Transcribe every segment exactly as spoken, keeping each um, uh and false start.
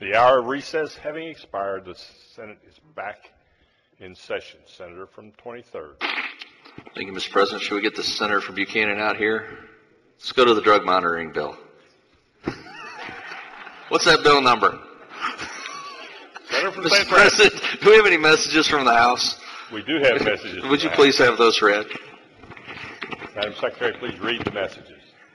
The hour of recess having expired, the Senate is back in session. Senator from twenty-third. Thank you, Mister President. Should we get the Senator from Buchanan out here? Let's go to the drug monitoring bill. What's that bill number? Senator from Mister Saint Francis. President, do we have any messages from the House? We do have messages. Would you please have those read? Madam Secretary, please read the messages.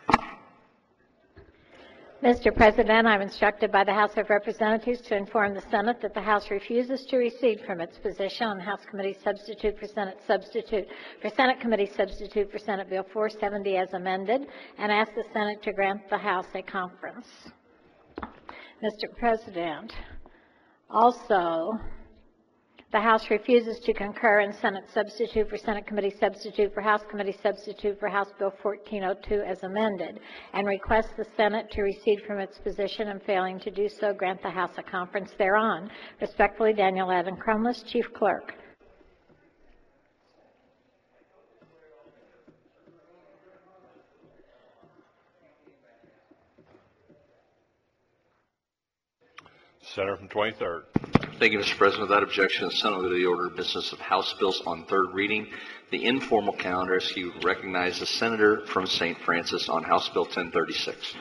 Mister President, I'm instructed by the House of Representatives to inform the Senate that the House refuses to recede from its position on House Committee Substitute for Senate Substitute for Senate Committee Substitute for Senate Bill four seventy as amended, and ask the Senate to grant the House a conference. Mister President, also, the House refuses to concur in Senate Substitute for Senate Committee Substitute for House Committee Substitute for House Bill fourteen oh two as amended, and requests the Senate to recede from its position, and failing to do so, grant the House a conference thereon. Respectfully, Daniel Adam Crumless, Chief Clerk. Senator from twenty-third. Thank you, Mister President. Without objection, the Senate will go to the order of business of House bills on third reading. The informal calendar, as you recognize the Senator from Saint Francis on House Bill ten thirty-six.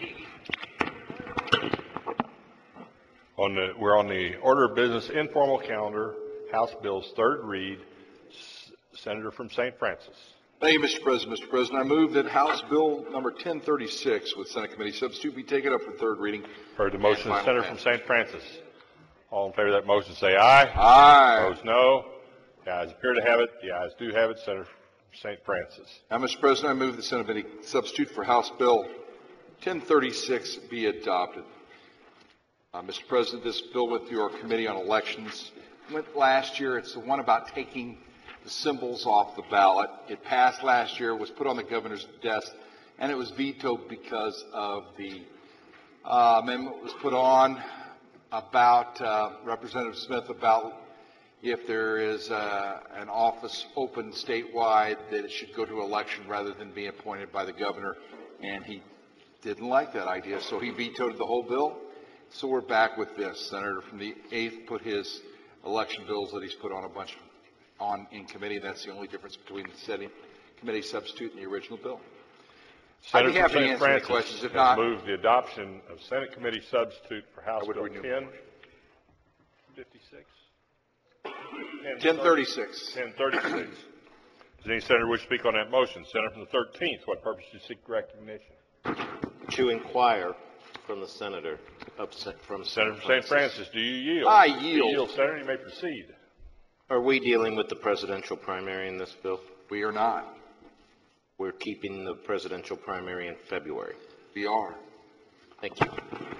On the, we're on the order of business informal calendar, House bills third read. S Senator from Saint Francis. Thank you, Mister President. Mister President, I move that House Bill number ten thirty-six with Senate Committee Substitute be taken up for third reading. Heard the motion. The Senator from Saint Francis. All in favor of that motion say aye. Aye. Opposed no. The ayes appear to have it. The ayes do have it. Senator from Saint Francis. Now, Mister President, I move the Senate Committee Substitute for House Bill ten thirty-six be adopted. Uh, Mister President, this bill went through our Committee on Elections. Went last year. It's the one about taking the symbols off the ballot. It passed last year, was put on the governor's desk, and it was vetoed because of the uh, amendment was put on about uh, Representative Smith about if there is uh, an office open statewide that it should go to election rather than be appointed by the governor, and he didn't like that idea, so he vetoed the whole bill. So we're back with this. Senator from the eighth put his election bills that he's put on a bunch of on in committee. That's the only difference between the setting committee substitute and the original bill. Senator I'd be happy from to Saint answer Francis any questions. If has not, moved the adoption of Senate Committee Substitute for House Bill ten fifty-six. ten thirty-six. ten thirty-six. Does any senator wish to speak on that motion? Senator from the thirteenth. What purpose do you seek recognition? To inquire from the senator of, from Senator from Saint Francis. Do you yield? I You yield. yield, Senator. You may proceed. Are we dealing with the presidential primary in this bill? We are not. We're keeping the presidential primary in February. We are. Thank you.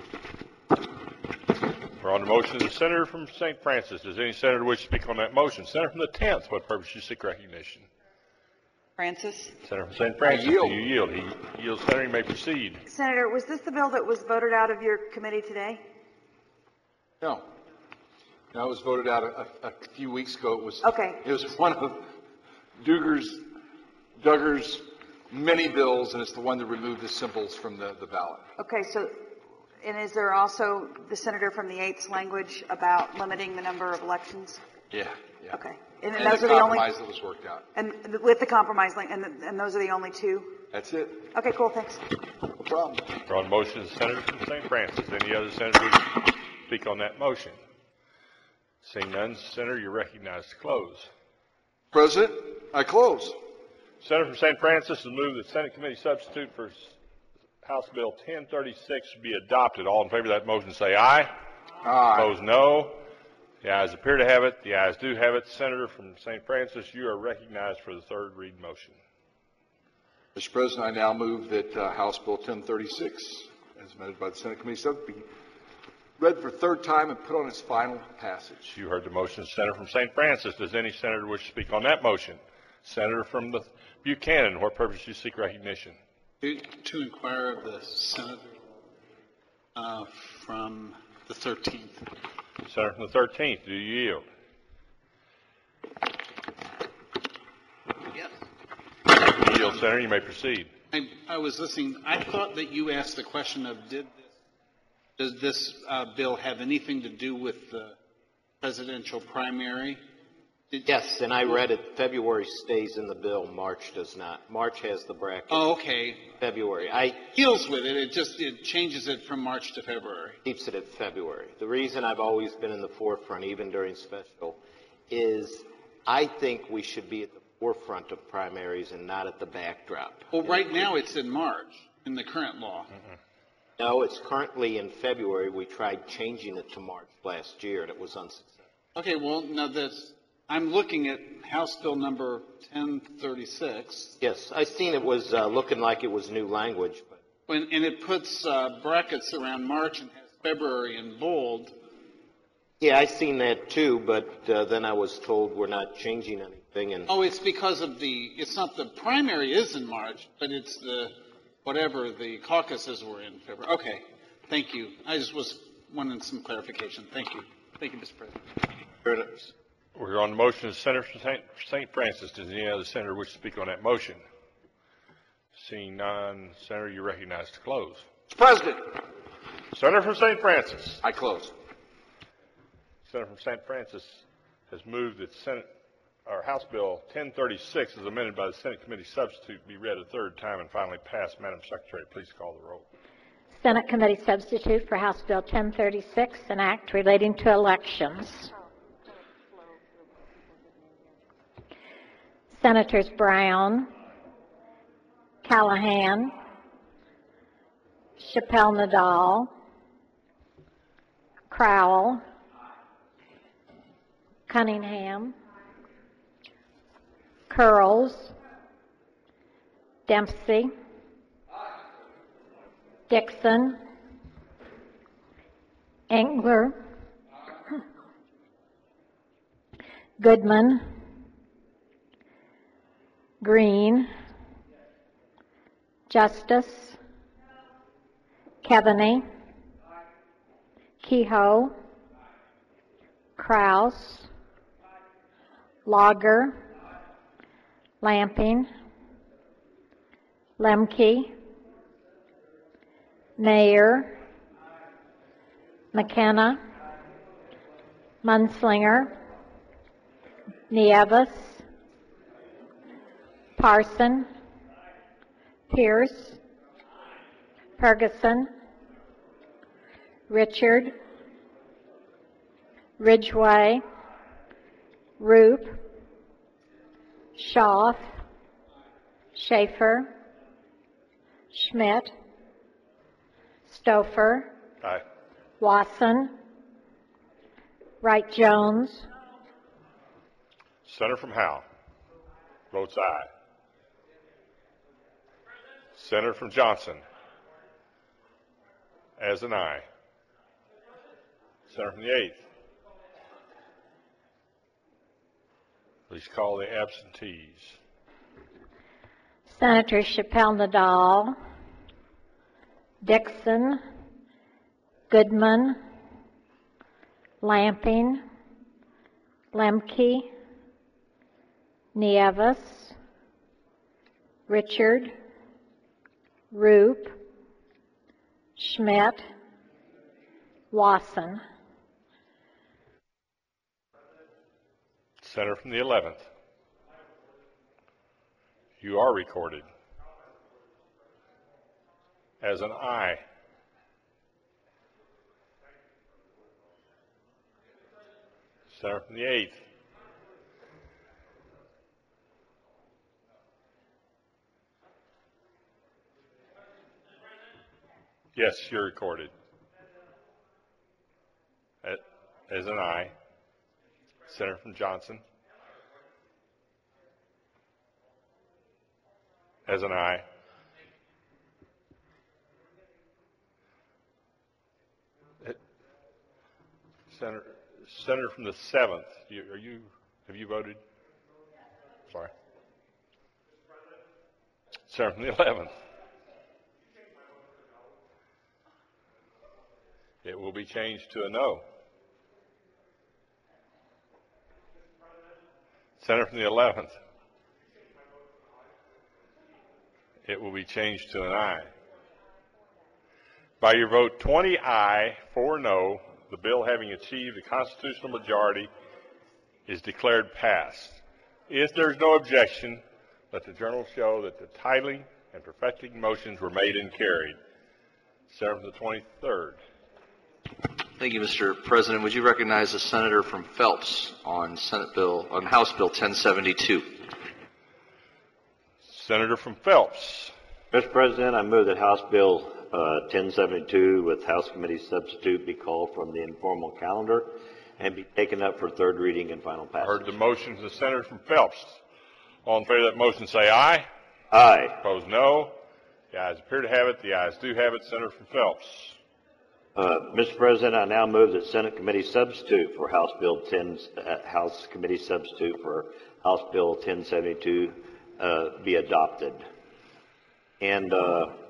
We're on the motion of the senator from Saint Francis. Does any senator wish to speak on that motion? Senator from the tenth. What purpose do you seek recognition? Francis. Senator from Saint Francis. I yield. Do you yield? He yields. Senator, you may proceed. Senator, was this the bill that was voted out of your committee today? No. No, it was voted out a, a, a few weeks ago. It was Okay. It was one of Duger's, Duggar's many bills, and it's the one that removed the symbols from the, the ballot. Okay, so, and is there also the senator from the eighth's language about limiting the number of elections? Yeah. Yeah. Okay. And, And those the are the only, compromise that was worked out. and with the compromise link, and, the, and those are the only two? That's it. Okay, cool, thanks. No problem. We're on the motion of the senator from Saint Francis. Any other senator wish to speak on that motion? Seeing none, Senator, you're recognized to close. President, I close. Senator from Saint Francis has moved that Senate Committee Substitute for House Bill ten thirty-six be adopted. All in favor of that motion say aye. Aye. Opposed no. The ayes appear to have it. The ayes do have it. Senator from Saint Francis, you are recognized for the third read motion. Mister President, I now move that uh, House Bill ten thirty-six, as amended by the Senate Committee Substitute, be read for third time and put on its final passage. You heard the motion, Senator from Saint Francis. Does any senator wish to speak on that motion? Senator from the Buchanan, what purpose do you seek recognition? To, to inquire of the senator uh, from the thirteenth. Senator from the thirteenth, do you yield? Yes. You yield, Senator. You may proceed. I, I was listening. I thought that you asked the question of did this Does this uh, bill have anything to do with the presidential primary? Did- Yes, and I read it. February stays in the bill. March does not. March has the bracket. Oh, okay. February. I Deals with it. It just it changes it from March to February. keeps it at February. The reason I've always been in the forefront, even during special, is I think we should be at the forefront of primaries and not at the backdrop. Well, right now it's in March in the current law. No, it's currently in February. We tried changing it to March last year, and it was unsuccessful. Okay, well, now that's, I'm looking at House Bill number ten thirty-six, Yes, I seen it was uh, looking like it was new language, but when, and it puts uh, brackets around March and has February in bold. yeah, I seen that too. But uh, then I was told we're not changing anything, and Oh, it's because of the, it's not the primary is in March, but it's the, whatever, the caucuses were in February. Okay, thank you. I just was wanting some clarification. Thank you. Thank you, Mister President. We're on the motion of the Senator from Saint Saint Francis. Does any other senator wish to speak on that motion? Seeing none, Senator, you're recognized to close. Mister President, Senator from Saint Francis. I close. Senator from Saint Francis has moved that Senate, or House Bill ten thirty-six as amended by the Senate Committee Substitute be read a third time and finally passed. Madam Secretary, please call the roll. Senate Committee Substitute for House Bill ten thirty-six, an act relating to elections. Senators Brown, Callahan, Chappelle Nadal, Crowell, Cunningham, Curls, Dempsey, Dixon, Engler, Goodman, Green, Justice, Keaveney, Kehoe, Kraus, Lager, Lamping, Lemke, Mayer, McKenna, Munslinger, Nieves, Parson, Pierce, Ferguson, Richard, Ridgway, Roop, Schaaf, Schaefer, Schmidt, Stouffer, Aye. Wasson, Wright Jones, Senator from Howe votes aye. Senator from Johnson as an aye. Senator from the eighth. Please call the absentees. Senator Chappelle Nadal, Dixon, Goodman, Lamping, Lemke, Nieves, Richard, Roop, Schmidt, Wasson. Senator from the eleventh. You are recorded as an aye. Senator from the eighth. Yes, you're recorded A- as an aye. Senator from Johnson as an aye. Senator, Senator from the seventh, you, are you, have you voted? Sorry. Senator from the eleventh. It will be changed to a no. Senator from the eleventh. It will be changed to an aye. By your vote twenty aye, four no, the bill having achieved a constitutional majority is declared passed. If there is no objection, let the journal show that the titling and perfecting motions were made and carried. Senator from the twenty-third. Thank you, Mister President. Would you recognize the senator from Phelps on Senate Bill, on House Bill ten seventy-two? Senator from Phelps. Mister President, I move that House Bill uh, ten seventy-two with House Committee substitute be called from the informal calendar and be taken up for third reading and final I passage. heard the motion of the senator from Phelps. All in favor of that motion say aye. Aye. Opposed, no. The ayes appear to have it. The ayes do have it. Senator from Phelps. Uh, Mister President, I now move that Senate Committee substitute for House Bill ten, uh, House Committee substitute for House Bill ten seventy-two uh, be adopted. And uh, Would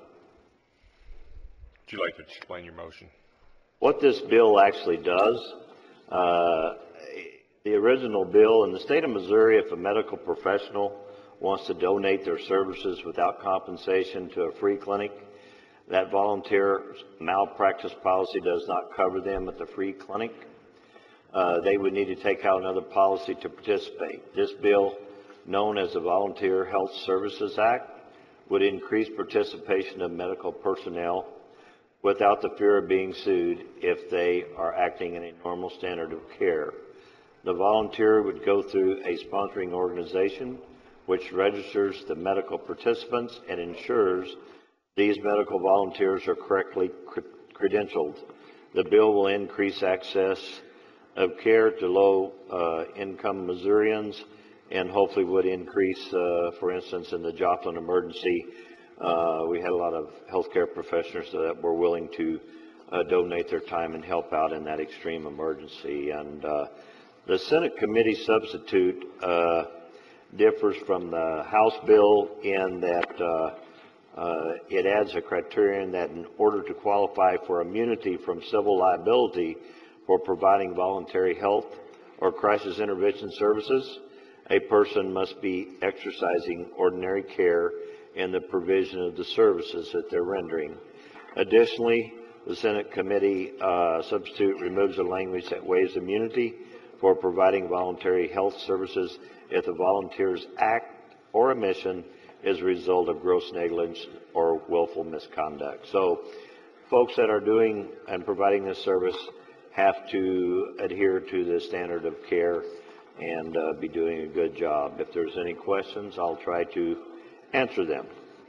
you like to explain your motion? what this bill actually does, uh, the original bill in the state of Missouri, if a medical professional wants to donate their services without compensation to a free clinic, that volunteer malpractice policy does not cover them at the free clinic. Uh, they would need to take out another policy to participate. This bill, known as the Volunteer Health Services Act, would increase participation of medical personnel without the fear of being sued if they are acting in a normal standard of care. The volunteer would go through a sponsoring organization which registers the medical participants and ensures these medical volunteers are correctly credentialed. The bill will increase access of care to low-income uh, Missourians and hopefully would increase, uh, for instance, in the Joplin emergency, uh, we had a lot of healthcare professionals that were willing to uh, donate their time and help out in that extreme emergency. And uh, the Senate committee substitute uh, differs from the House bill in that uh, uh, it adds a criterion that in order to qualify for immunity from civil liability for providing voluntary health or crisis intervention services, a person must be exercising ordinary care in the provision of the services that they're rendering. Additionally, the Senate committee uh, substitute removes the language that waives immunity for providing voluntary health services if the volunteer's act or omission is a result of gross negligence or willful misconduct. So folks that are doing and providing this service have to adhere to the standard of care and uh, be doing a good job. If there's any questions, I'll try to answer them.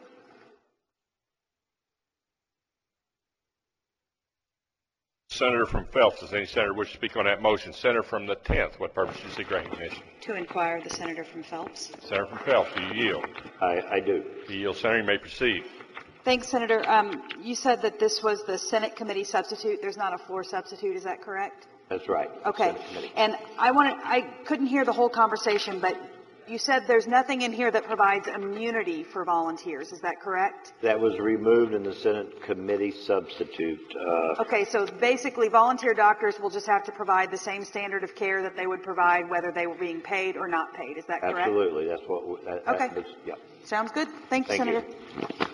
Senator from Phelps, does any senator wish to speak on that motion? Senator from the tenth, what purpose do you seek recognition? To inquire the senator from Phelps. Senator from Phelps, do you yield? I, I do. You yield, Senator. You may proceed. Thanks, Senator. Um, you said that this was the Senate committee substitute. There's not a floor substitute. Is that correct? That's right. Okay. And I wanted, I couldn't hear the whole conversation, but you said there's nothing in here that provides immunity for volunteers. Is that correct? That was removed in the Senate committee substitute. Uh, Okay, so basically volunteer doctors will just have to provide the same standard of care that they would provide whether they were being paid or not paid. Is that correct? absolutely. That's what. we- That, Okay. That was, yeah. Sounds good. Thank you, Thank you. Senator.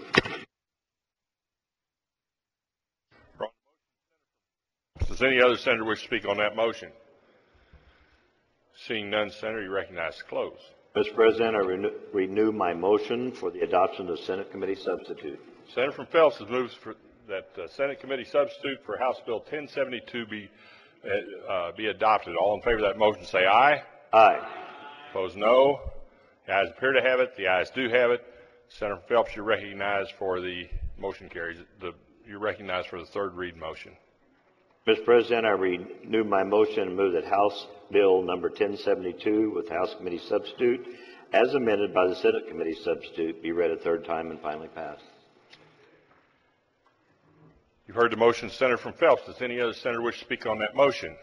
Does any other senator wish to speak on that motion? Seeing none, Senator, you recognize to close. Mister President, I renew, renew my motion for the adoption of the Senate committee substitute. Senator from Phelps has moved for that uh, Senate committee substitute for House Bill ten seventy-two be uh, uh, be adopted. All in favor of that motion say aye. Aye. Opposed, no. The ayes appear to have it. The ayes do have it. Senator from Phelps, you're recognized for the motion carries. The, you're recognized for the third read motion. Mister President, I renew my motion and move that House Bill number ten seventy-two with House Committee substitute, as amended by the Senate Committee substitute, be read a third time and finally passed. You've heard the motion, Senator from Phelps. Does any other senator wish to speak on that motion?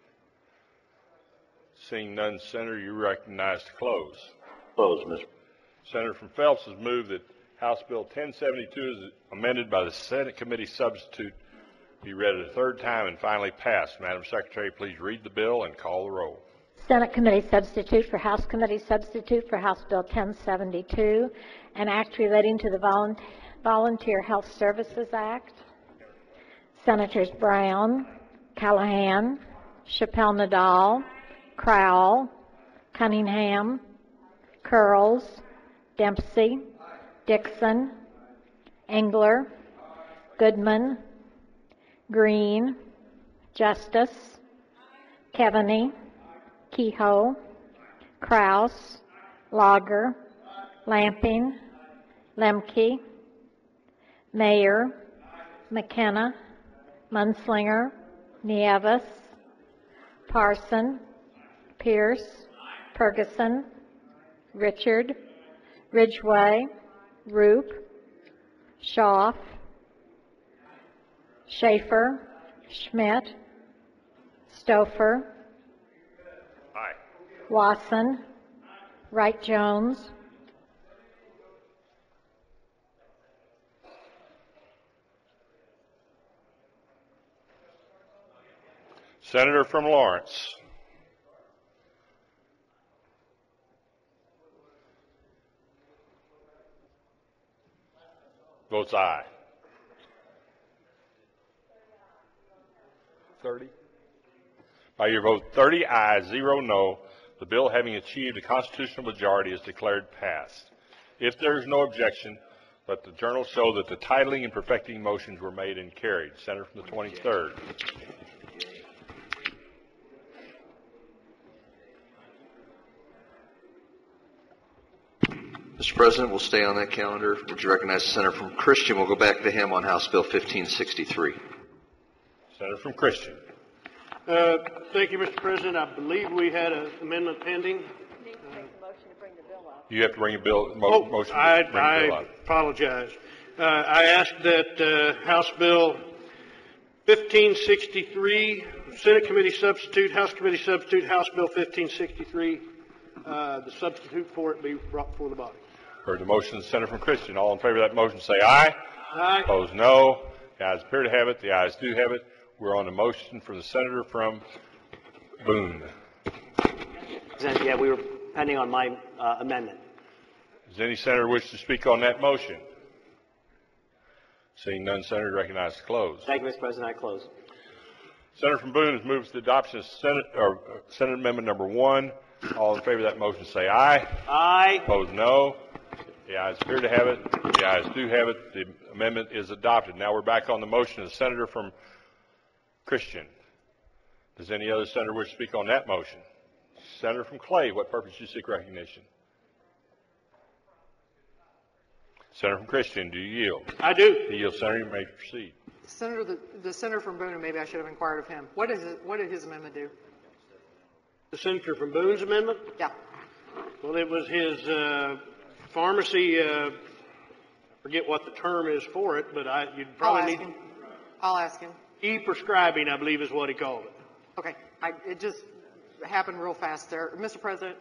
Seeing none, Senator, you recognize to close. Close, Mister Senator from Phelps has moved that House Bill ten seventy-two is amended by the Senate Committee substitute be read a third time and finally passed. Madam Secretary, please read the bill and call the roll. Senate Committee substitute for House Committee substitute for House Bill ten seventy-two, an act relating to the Volun- Volunteer Health Services Act. Senators Brown, Callahan, Chappelle Nadal, Crowell, Cunningham, Curls, Dempsey, Dixon, Engler, Goodman, Green, Justice, Keaveney, Kehoe, Kraus, Lager, Lamping, Lemke, Mayer, McKenna, Munslinger, Nieves, Parson, Pierce, Ferguson, Richard, Ridgway, Roop, Schaaf, Schaefer, Schmidt, Stouffer, Aye. Wasson, Wright Jones, Senator from Lawrence. Votes aye. thirty. By your vote thirty ayes, zero no, the bill having achieved a constitutional majority is declared passed. If there is no objection, let the journal show that the titling and perfecting motions were made and carried. Senator from the twenty-third. Mister President, we'll stay on that calendar. Would you recognize the senator from Christian? We'll go back to him on House Bill fifteen sixty-three. Senator from Christian. Uh, thank you, Mister President. I believe we had an amendment pending. You have to bring a bill, mo- Oh, motion I, to bring I the bill up. apologize. Uh, I asked that uh, House Bill fifteen sixty-three, Senate Committee Substitute, House Committee Substitute, House Bill fifteen sixty-three, uh, the substitute for it be brought before the body. Heard the motion of the senator from Christian. All in favor of that motion say aye. Aye. Opposed, no. The ayes appear to have it. The ayes do have it. We're on the motion for the senator from Boone. President, yeah, we were pending on my uh, amendment. Does any senator wish to speak on that motion? Seeing none, senator recognized closed. Thank you, Mister President. I close. Senator from Boone has moved to the adoption of Senate, or uh, Senate Amendment Number One. All in favor of that motion say aye. Aye. Opposed, no. The ayes appear to have it. The ayes do have it. The amendment is adopted. Now we're back on the motion of the senator from Christian. Does any other senator wish to speak on that motion? Senator from Clay, what purpose do you seek recognition? Senator from Christian, do you yield? I do. You yield, Senator. You may proceed. Senator, the, the senator from Boone, maybe I should have inquired of him. What is it, what did his amendment do? The senator from Boone's amendment? Yeah. Well, it was his uh, pharmacy, uh, I forget what the term is for it, but I, you'd I'll probably ask need him. I'll ask him. e-prescribing, I believe is what he called it. Okay. I, it just happened real fast there. Mister President,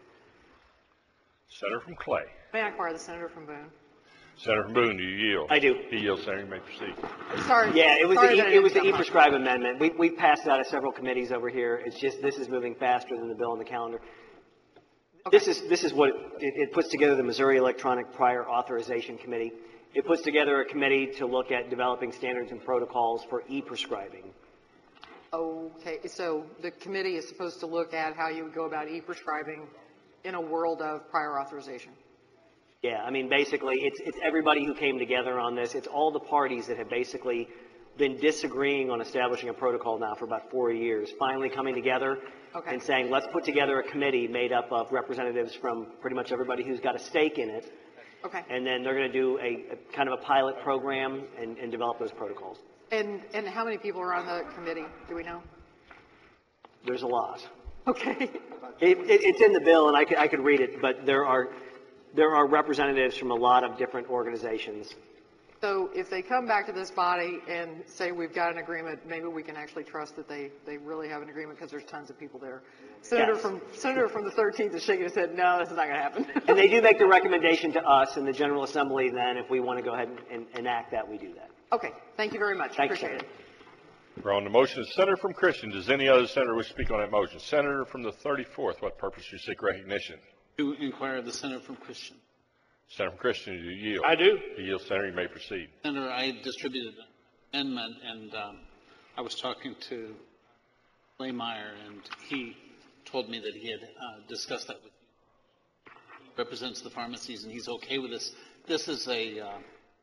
Senator from Clay. may I inquire the senator from Boone? Senator from Boone, do you yield? I do. He yields, Senator. You may proceed. Sorry. Yeah, it was sorry the, that I e- it was the didn't jump on. e-prescribe amendment. We we passed it out of several committees over here. It's just this is moving faster than the bill on the calendar. Okay. This is this is what it, it puts together the Missouri Electronic Prior Authorization Committee. It puts together a committee to look at developing standards and protocols for e-prescribing. Okay, so the committee is supposed to look at how you would go about e-prescribing in a world of prior authorization. Yeah, I mean, basically, it's it's everybody who came together on this. It's all the parties that have basically been disagreeing on establishing a protocol now for about four years, finally coming together Okay. and saying, let's put together a committee made up of representatives from pretty much everybody who's got a stake in it, Okay. and then they're going to do a, a kind of a pilot program and, and develop those protocols. And, and how many people are on the committee? Do we know? There's a lot. Okay. It, it, it's in the bill, and I could, I could read it, but there are there are representatives from a lot of different organizations. So if they come back to this body and say we've got an agreement, maybe we can actually trust that they, they really have an agreement because there's tons of people there. Senator Yes. from Senator from the thirteenth is shaking his head, no, this is not going to happen. And they do make the recommendation to us in the General Assembly, then, if we want to go ahead and, and enact that, we do that. Okay, thank you very much. Thanks, Appreciate it. We're on the motion of Senator from Christian. Does any other senator wish to speak on that motion? Senator from the thirty-fourth, what purpose do you seek recognition? To inquire of the senator from Christian. Senator from Christian, do you yield? I do. You yield, Senator. You may proceed. Senator, I distributed amendment, and um, I was talking to Laymeyer, and he told me that he had uh, discussed that with you. He represents the pharmacies, and he's okay with this. This is a uh,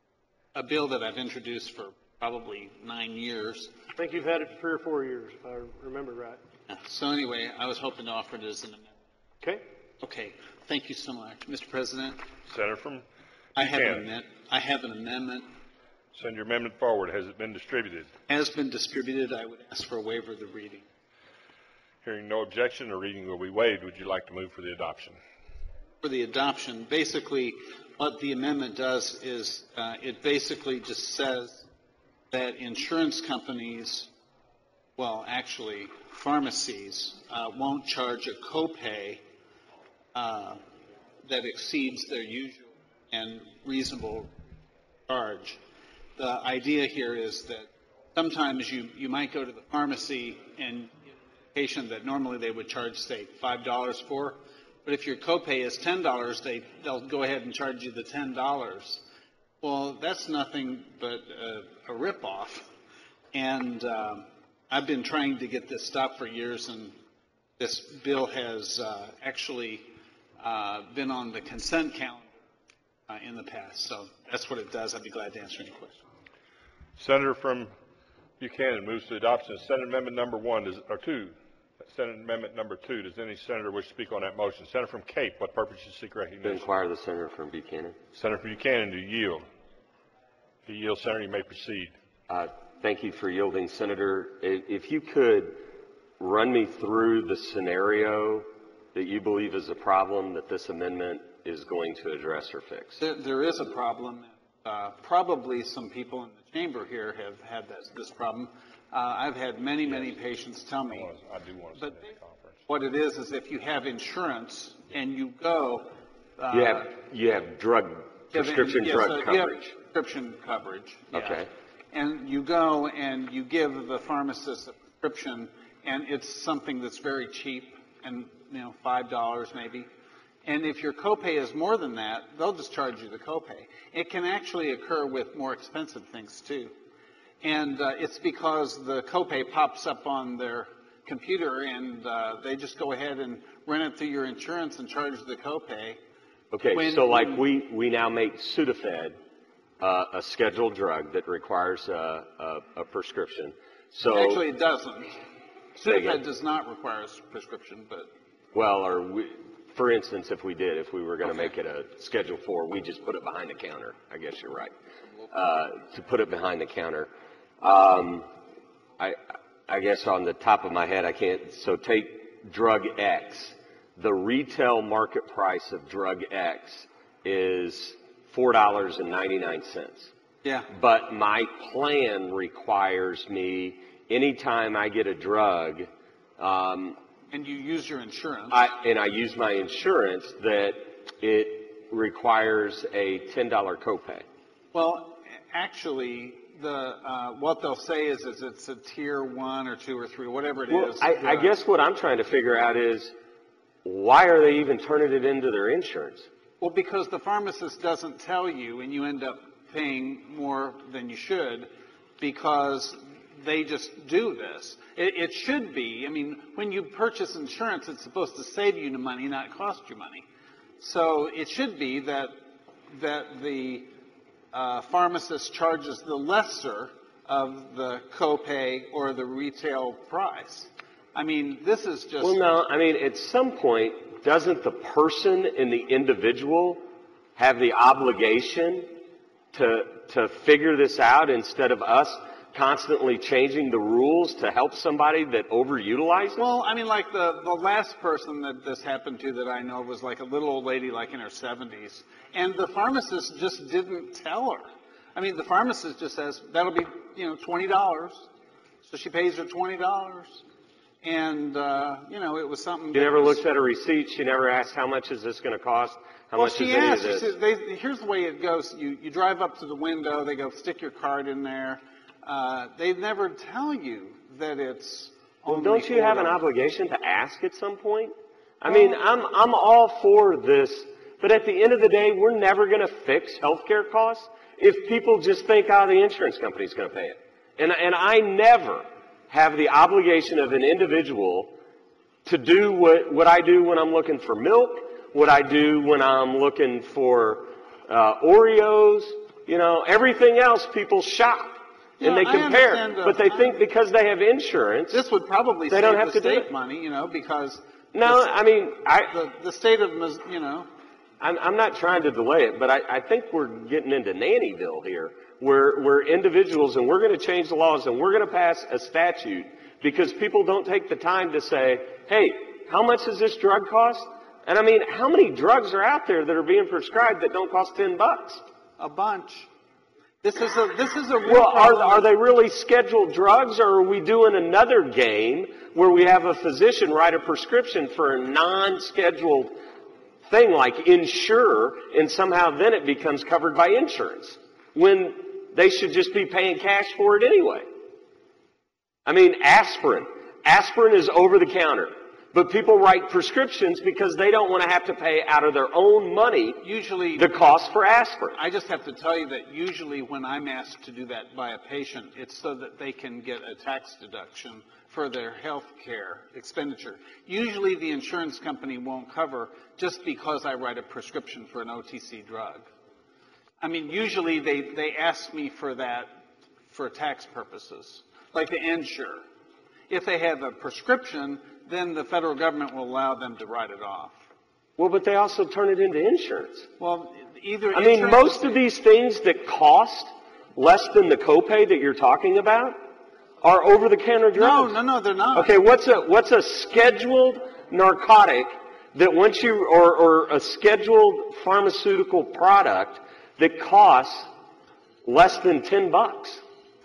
a bill that I've introduced for probably nine years. I think you've had it for three or four years, if I remember right. Yeah. So anyway, I was hoping to offer it as an amendment. Okay. Okay. Thank you so much, Mister President. Senator from I have an Buchanan. amendment. I have an amendment. Send your amendment forward. Has it been distributed? Has been distributed. I would ask for a waiver of the reading. Hearing no objection, the reading will be waived. Would you like to move for the adoption? For the adoption, basically what the amendment does is uh, it basically just says that insurance companies, well, actually pharmacies, uh, won't charge a copay uh, that exceeds their usual and reasonable charge. The idea here is that sometimes you, you might go to the pharmacy and get a patient that normally they would charge, say, five dollars for, but if your copay is ten dollars, they, they'll go ahead and charge you the ten dollars. Well, that's nothing but a, a ripoff. And um, I've been trying to get this stopped for years, and this bill has uh, actually uh, been on the consent calendar uh, in the past. So that's what it does. I'd be glad to answer any questions. Senator from Buchanan moves to adoption of Senate Amendment number one, does, or two. Senate Amendment number two. Does any senator wish to speak on that motion? Senator from Cape, what purpose you seek To recognition? inquire the senator from Buchanan. Senator from Buchanan, do you yield? If you yield, Senator, you may proceed. Uh, thank you for yielding, Senator. If, if you could run me through the scenario that you believe is a problem that this amendment is going to address or fix. There, there is a problem. Uh, probably some people in the chamber here have had this, this problem. Uh, I've had many, many patients tell me. I do want to But see this conference. what it is is if you have insurance and you go, uh, You have you have drug you have- prescription yes, drug uh, you have coverage. prescription coverage. Yeah. Okay. And you go and you give the pharmacist a prescription, and it's something that's very cheap, and you know five dollars maybe. And if your copay is more than that, they'll just charge you the copay. It can actually occur with more expensive things too. And uh, it's because the copay pops up on their computer, and uh, they just go ahead and run it through your insurance and charge the copay. Okay, When- so like when- we, we now make Sudafed uh, a scheduled drug that requires a, a, a prescription. So Actually, it doesn't. Say again. Sudafed does not require a prescription, but well, or we, for instance, if we did, if we were going to Okay. make it a Schedule Four, we just put it behind the counter. I guess you're right. Uh, to put it behind the counter. Um, I, I guess on the top of my head, I can't. So take drug X. The retail market price of drug X is four dollars and ninety-nine cents. yeah. But my plan requires me, anytime I get a drug, um, And you use your insurance. I, and I use my insurance, that it requires a ten dollar copay. Well, actually, the uh, what they'll say is, is it's a tier one or two or three, whatever it is. Well, I, I uh, guess what I'm trying to figure out is, why are they even turning it into their insurance? Well, because the pharmacist doesn't tell you, and you end up paying more than you should, because they just do this. It, it should be. I mean, when you purchase insurance, it's supposed to save you money, not cost you money. So it should be that that the uh, pharmacist charges the lesser of the copay or the retail price. I mean, this is just. Well, no, I mean, at some point, doesn't the person and the individual have the obligation to to figure this out instead of us constantly changing the rules to help somebody that overutilizes? Well, I mean, like the, the last person that this happened to that I know was like a little old lady, like in her seventies. And the pharmacist just didn't tell her. I mean, the pharmacist just says, that'll be, you know, twenty dollars. So she pays her twenty dollars. And, uh, you know, it was something. She that never was- looks at a receipt. She never asks, how much is this going to cost? How well, much she is any asked, of she this? said, they, here's the way it goes. You, you drive up to the window, they go, stick your card in there. Uh, they never tell you that it's Well, only don't you have an four dollars. obligation to ask at some point? I mean, I'm I'm all for this, but at the end of the day, we're never going to fix healthcare costs if people just think, oh, the insurance company's going to pay it. And, and I never have the obligation of an individual to do what, what I do when I'm looking for milk, what I do when I'm looking for uh, Oreos, you know, everything else people shop. And No, they I compare, understand, uh, but they I- think because they have insurance, This would probably they save don't have the to do state it. money, you know, because No, the, I mean, I, the, the state of, Mis- you know, I'm, I'm not trying to delay it, but I, I think we're getting into Nannyville here, where, where individuals, and we're going to change the laws, and we're going to pass a statute because people don't take the time to say, hey, how much does this drug cost? And I mean, how many drugs are out there that are being prescribed that don't cost ten bucks? a bunch. This is a this is a real Well, are, problem. are they really scheduled drugs, or are we doing another game where we have a physician write a prescription for a non-scheduled thing like insure, and somehow then it becomes covered by insurance, when they should just be paying cash for it anyway? I mean, aspirin. Aspirin is over the counter. But people write prescriptions because they don't want to have to pay out of their own money Usually, the cost for aspirin. I just have to tell you that usually when I'm asked to do that by a patient, it's so that they can get a tax deduction for their health care expenditure. Usually the insurance company won't cover just because I write a prescription for an O T C drug. I mean, usually they, they ask me for that for tax purposes, like the insure. If they have a prescription, then the federal government will allow them to write it off. Well, but they also turn it into insurance. Well, either I mean, insurance- most of these things that cost less than the copay that you're talking about are over-the-counter No, drugs. no, no, they're not. Okay, what's a what's a scheduled narcotic that once you or, or a scheduled pharmaceutical product that costs less than ten bucks?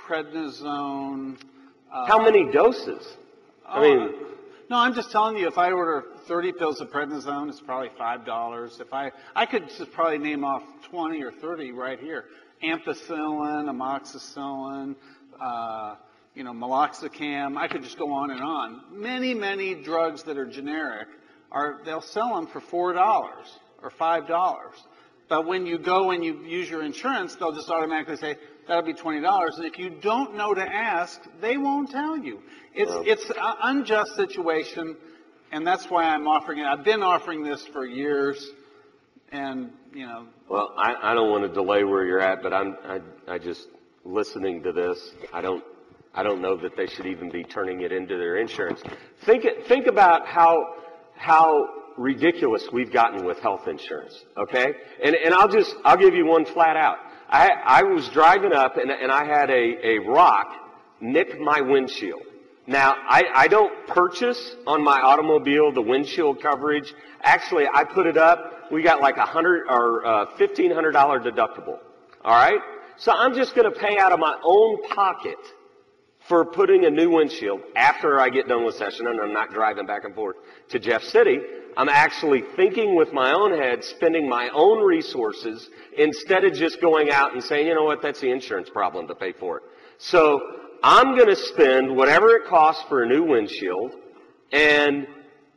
Prednisone. Uh, How many doses? I oh, mean, no, I'm just telling you, if I order thirty pills of prednisone, it's probably five dollars. If I, I could just probably name off twenty or thirty right here. Ampicillin, amoxicillin, uh, you know, meloxicam. I could just go on and on. Many, many drugs that are generic are, they'll sell them for four dollars or five dollars. But when you go and you use your insurance, they'll just automatically say, that'll be twenty dollars. And if you don't know to ask, they won't tell you. It's, it's an unjust situation, and that's why I'm offering it. I've been offering this for years, and, you know. well, I, I don't want to delay where you're at, but I'm I, I just listening to this. I don't I don't know that they should even be turning it into their insurance. Think think about how how ridiculous we've gotten with health insurance. Okay, and and I'll just I'll give you one flat out. I I was driving up and and I had a a rock nick my windshield. Now, I, I don't purchase on my automobile the windshield coverage. Actually, I put it up. We got like a hundred or uh, fifteen hundred dollar deductible. All right, so I'm just going to pay out of my own pocket for putting a new windshield after I get done with session, and I'm not driving back and forth to Jeff City. I'm actually thinking with my own head, spending my own resources instead of just going out and saying, you know what, that's the insurance problem to pay for it. So I'm going to spend whatever it costs for a new windshield and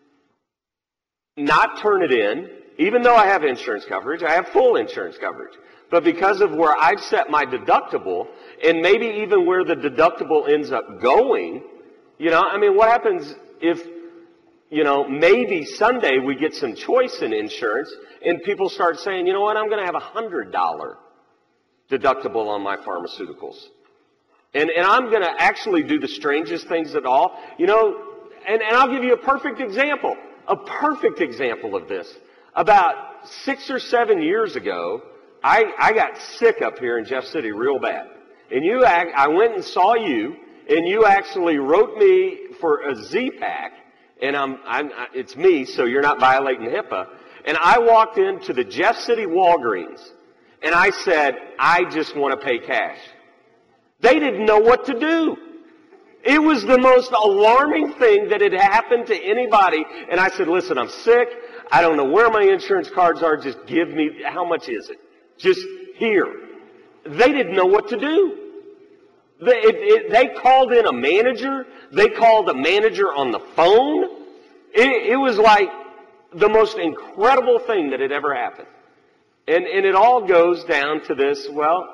not turn it in, even though I have insurance coverage. I have full insurance coverage. But because of where I've set my deductible, and maybe even where the deductible ends up going, you know, I mean, what happens if, you know, maybe Sunday we get some choice in insurance and people start saying, you know what, I'm going to have a one hundred dollar deductible on my pharmaceuticals. And, and I'm going to actually do the strangest things at all. You know, and, and I'll give you a perfect example, a perfect example of this. About six or seven years ago, I, I got sick up here in Jeff City real bad. And you, act, I went and saw you, and you actually wrote me for a Z-Pack, and I'm, I'm, it's me, so you're not violating HIPAA. And I walked into the Jeff City Walgreens, and I said, I just want to pay cash. They didn't know what to do. It was the most alarming thing that had happened to anybody. And I said, listen, I'm sick. I don't know where my insurance cards are. Just give me, how much is it? Just here. They didn't know what to do. They, it, it, they called in a manager. They called a manager on the phone. It, it was like the most incredible thing that had ever happened. And, and it all goes down to this, well,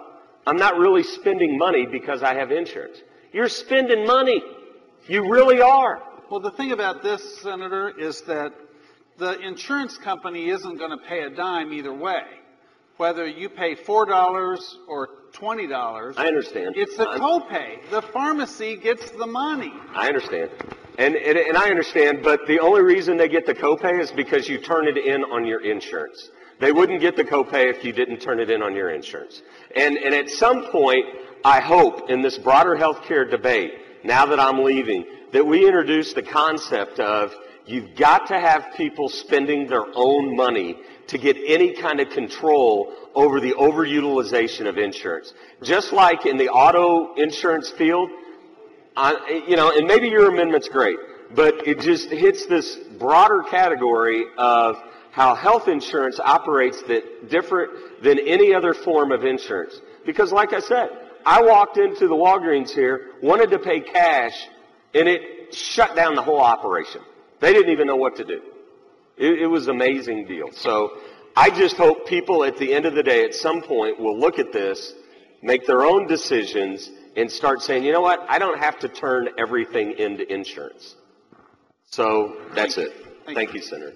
I'm not really spending money because I have insurance. You're spending money. You really are. Well, the thing about this, Senator, is that the insurance company isn't going to pay a dime either way. Whether you pay four dollars or twenty dollars. I understand. It's a I'm, copay. The pharmacy gets the money. I understand. And, and, and I understand, but the only reason they get the copay is because you turn it in on your insurance. They wouldn't get the copay if you didn't turn it in on your insurance. And, and at some point, I hope in this broader healthcare debate, now that I'm leaving, that we introduce the concept of you've got to have people spending their own money to get any kind of control over the overutilization of insurance. Just like in the auto insurance field, I, you know, and maybe your amendment's great, but it just hits this broader category of how health insurance operates that different than any other form of insurance. Because like I said, I walked into the Walgreens here, wanted to pay cash, and it shut down the whole operation. They didn't even know what to do. It, it was an amazing deal. So I just hope people at the end of the day at some point will look at this, make their own decisions, and start saying, you know what, I don't have to turn everything into insurance. So that's it. Thank you, Senator.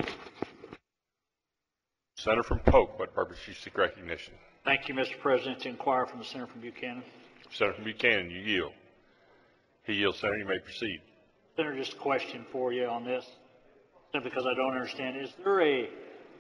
Senator from Polk, what purpose you seek recognition? Thank you, Mister President. To inquire from the Senator from Buchanan. Senator from Buchanan, you yield. He yields, Senator. You may proceed. Senator, just a question for you on this, simply because I don't understand. Is there a,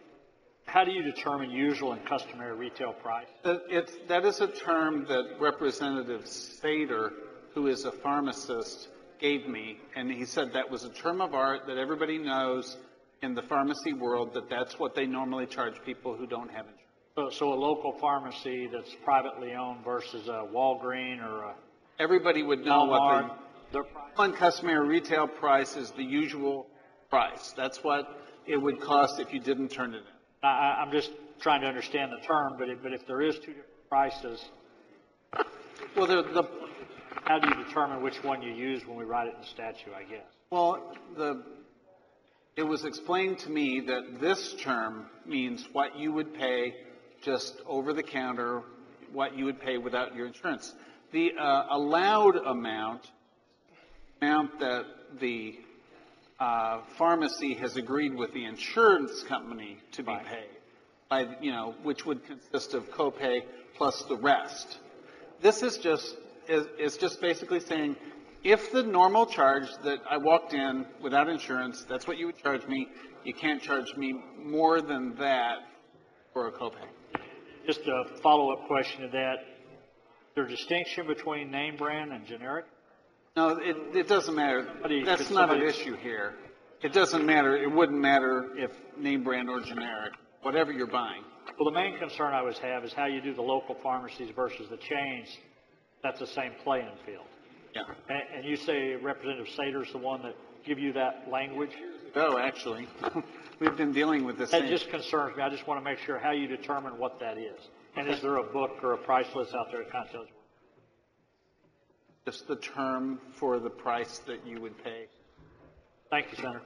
how do you determine usual and customary retail price? It's, that is a term that Representative Sater, who is a pharmacist, gave me, and he said that was a term of art that everybody knows in the pharmacy world, that that's what they normally charge people who don't have insurance. So, so a local pharmacy that's privately owned versus a Walgreens or a Everybody would know Walmart, what the one customary retail price is, the usual price. That's what it would cost if you didn't turn it in. I, I'm just trying to understand the term, but if, but if there is two different prices, well, the, the how do you determine which one you use when we write it in the statute, I guess? Well, the it was explained to me that this term means what you would pay just over the counter, what you would pay without your insurance. The uh, allowed amount, amount that the uh, pharmacy has agreed with the insurance company to be paid, by, you know, which would consist of copay plus the rest. This is just is, is just basically saying, if the normal charge that I walked in without insurance, that's what you would charge me. You can't charge me more than that for a copay. Just a follow-up question to that. Is there a distinction between name brand and generic? No, it, it doesn't matter. Somebody, That's not somebody... an issue here. It doesn't matter. It wouldn't matter if name brand or generic, whatever you're buying. Well, the main concern I always have is how you do the local pharmacies versus the chains. That's the same playing field. Yeah. And, and you say Representative Sater's the one that give you that language? Oh, actually. We've been dealing with this. That same... just concerns me. I just want to make sure how you determine what that is. And is there a book or a price list out there that kind of tells you? Just the term for the price that you would pay. Thank you, Senator.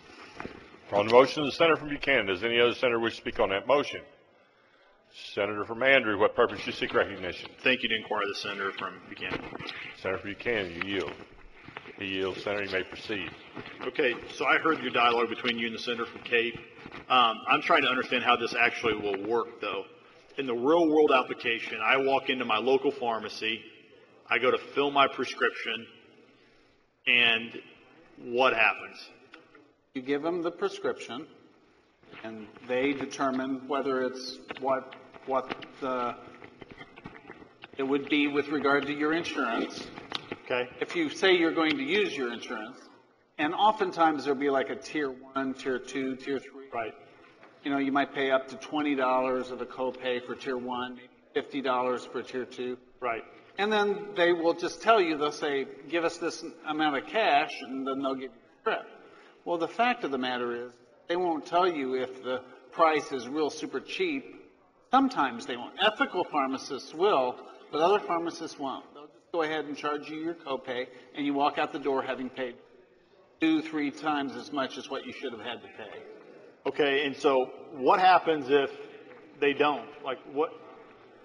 On the motion of the Senator from Buchanan, does any other senator wish to speak on that motion? Senator from Andrew, what purpose you seek recognition? Thank you to inquire the Senator from Buchanan. Senator from Buchanan, you yield. He yields. Senator, you may proceed. Okay, so I heard your dialogue between you and the Senator from Cape. Um, I'm trying to understand how this actually will work, though. In the real-world application, I walk into my local pharmacy, I go to fill my prescription, and what happens? You give them the prescription, and they determine whether it's what what the it would be with regard to your insurance. Okay. If you say you're going to use your insurance, and oftentimes there'll be like a tier one, tier two, tier three. Right. You know, you might pay up to twenty dollars of a copay for tier one, maybe fifty dollars for tier two. Right. And then they will just tell you, they'll say, give us this amount of cash, and then they'll give you the script. Well, the fact of the matter is, they won't tell you if the price is real super cheap. Sometimes they won't. Ethical pharmacists will, but other pharmacists won't. They'll just go ahead and charge you your copay, and you walk out the door having paid two, three times as much as what you should have had to pay. Okay, and so what happens if they don't? Like, what?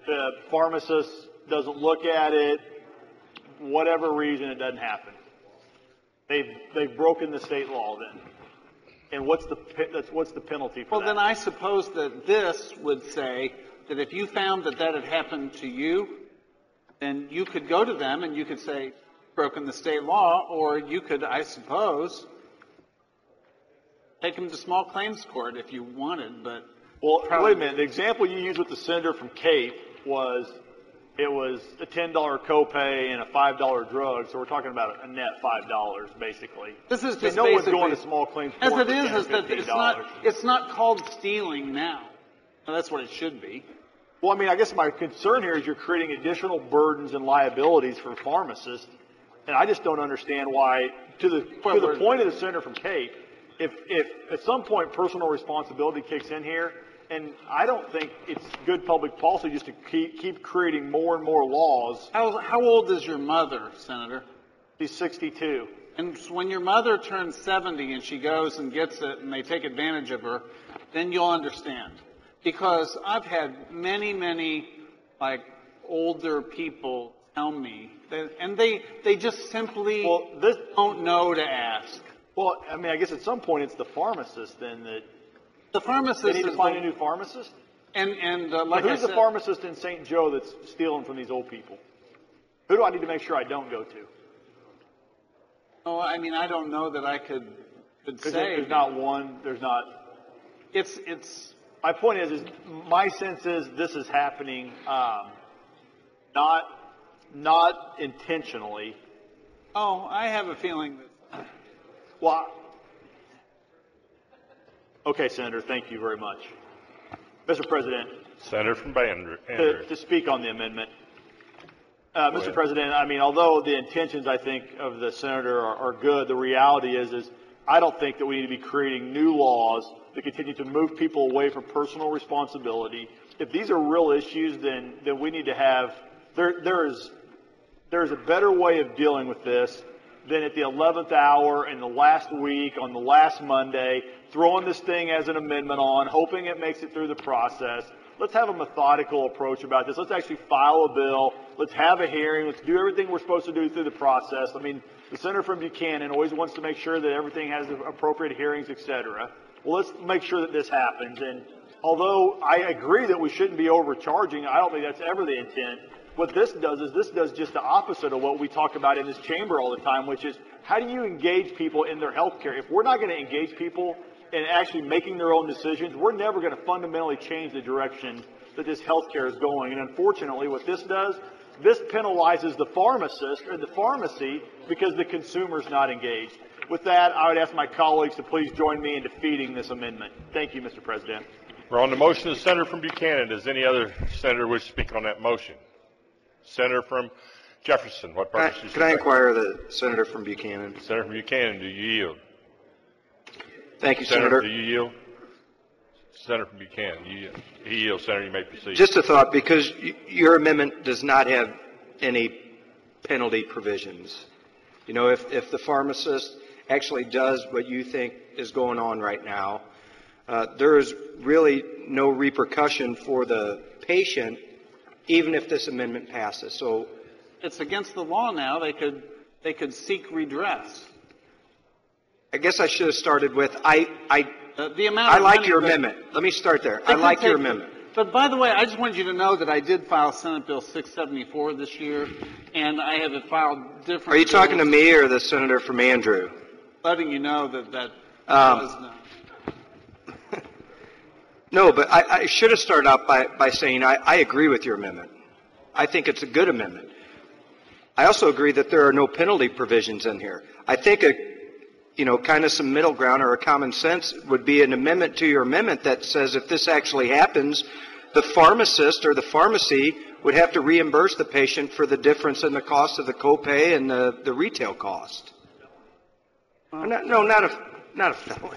the pharmacist doesn't look at it, whatever reason, it doesn't happen. They've, they've broken the state law then. And what's the, pe- that's, what's the penalty for Well, that? then I suppose that this would say that if you found that that had happened to you, then you could go to them and you could say, broken the state law, or you could, I suppose, take them to small claims court if you wanted, but... Well, probably, wait a minute. The example you used with the senator from Cape was, it was a ten dollar copay and a five dollar drug, so we're talking about a net five dollars, basically. This is So just no one's basically- going to small claims As court it for is, ten or is that it's fifteen dollars. not, it's not called stealing now. Well, that's what it should be. Well, I mean, I guess my concern here is you're creating additional burdens and liabilities for pharmacists, and I just don't understand why, to the, to the point of the senator from Cape, if, if at some point personal responsibility kicks in here, and I don't think it's good public policy just to keep, keep creating more and more laws. How, how old is your mother, Senator? She's sixty-two. And when your mother turns seventy and she goes and gets it and they take advantage of her, then you'll understand. Because I've had many, many, like, older people tell me, that, and they, they just simply well, this, don't know to ask. Well, I mean, I guess at some point it's the pharmacist then that... The pharmacist They need to is find the- a new pharmacist? And, and uh, Like like who's I the said, pharmacist in Saint Joe that's stealing from these old people? Who do I need to make sure I don't go to? oh, I mean, I don't know that I could, could Because say. there's not one, there's not... It's, it's, My point is, is my sense is this is happening, um, not, not intentionally. oh, I have a feeling that, Well, okay, Senator, thank you very much. Mister President, Senator from Andrew. to, to speak on the amendment. Uh, Mister ahead. President, I mean, although the intentions, I think, of the senator are, are good, the reality is, is I don't think that we need to be creating new laws that continue to move people away from personal responsibility. If these are real issues, then, then we need to have, there, there is, there is a better way of dealing with this than at the eleventh hour in the last week, on the last Monday, throwing this thing as an amendment on, hoping it makes it through the process. Let's have a methodical approach about this. Let's actually file a bill. Let's have a hearing. Let's do everything we're supposed to do through the process. I mean, the senator from Buchanan always wants to make sure that everything has the appropriate hearings, et cetera. Well, let's make sure that this happens. And although I agree that we shouldn't be overcharging, I don't think that's ever the intent. What this does is this does just the opposite of what we talk about in this chamber all the time, which is how do you engage people in their health care? If we're not going to engage people in actually making their own decisions, we're never going to fundamentally change the direction that this health care is going. And unfortunately, what this does, this penalizes the pharmacist or the pharmacy because the consumer's not engaged. With that, I would ask my colleagues to please join me in defeating this amendment. Thank you, Mister President. We're on the motion of the senator from Buchanan. Does any other senator wish to speak on that motion? Senator from Jefferson, what purpose? Can I inquire the senator from Buchanan? Senator from Buchanan, do you yield? Thank you, Senator. Senator. Do you yield? Senator from Buchanan, you yield. He yields. Senator, you may proceed. Just a thought, because y- your amendment does not have any penalty provisions. You know, if, if the pharmacist actually does what you think is going on right now, uh, there is really no repercussion for the patient, even if this amendment passes. So it's against the law now. They could, they could seek redress. I guess I should have started with, I, I, Uh, the amount I of like money your that- amendment. Let me start there. They I could like your take- amendment. But by the way, I just wanted you to know that I did file Senate Bill six seventy-four this year, and I have filed different. Are you talking to bills me or the senator from Andrew? Letting you know that that Um, was not. No, but I, I should have started out by, by saying I, I agree with your amendment. I think it's a good amendment. I also agree that there are no penalty provisions in here. I think a, you know, kind of some middle ground or a common sense would be an amendment to your amendment that says if this actually happens, the pharmacist or the pharmacy would have to reimburse the patient for the difference in the cost of the copay and the, the retail cost. Not, no, not a, not a felony.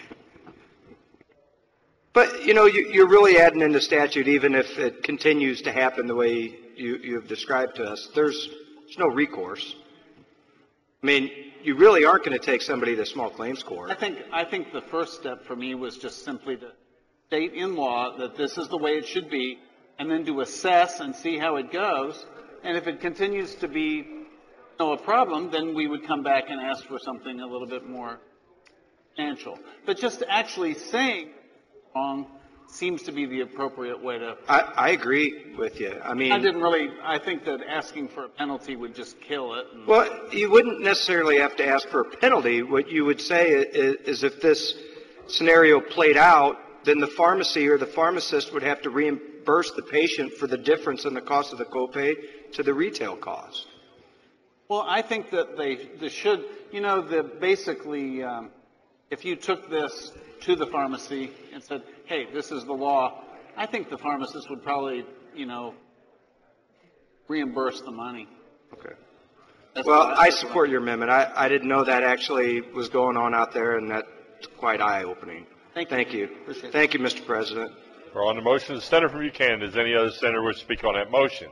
But, you know, you, you're really adding in the statute, even if it continues to happen the way you, you've described to us. There's, there's no recourse. I mean, you really aren't going to take somebody to small claims court. I think I think the first step for me was just simply to state in law that this is the way it should be. and then to assess and see how it goes. And if it continues to be you know, a problem, then we would come back and ask for something a little bit more substantial. But just actually saying wrong seems to be the appropriate way to. I, I agree with you. I mean, I didn't really. I think that asking for a penalty would just kill it. And, well, you wouldn't necessarily have to ask for a penalty. What you would say is, is if this scenario played out, then the pharmacy or the pharmacist would have to reimburse the patient for the difference in the cost of the copay to the retail cost. Well, I think that they, they should. You know, the basically, um, if you took this to the pharmacy and said, hey, this is the law, I think the pharmacist would probably, you know, reimburse the money. Okay. That's well, what, I support your amendment. I, I didn't know that actually was going on out there, and that's quite eye-opening. Thank you. Thank you. Appreciate Thank you, Mister President. We're on the motion. The Senator from Buchanan. Does any other senator wish to speak on that motion?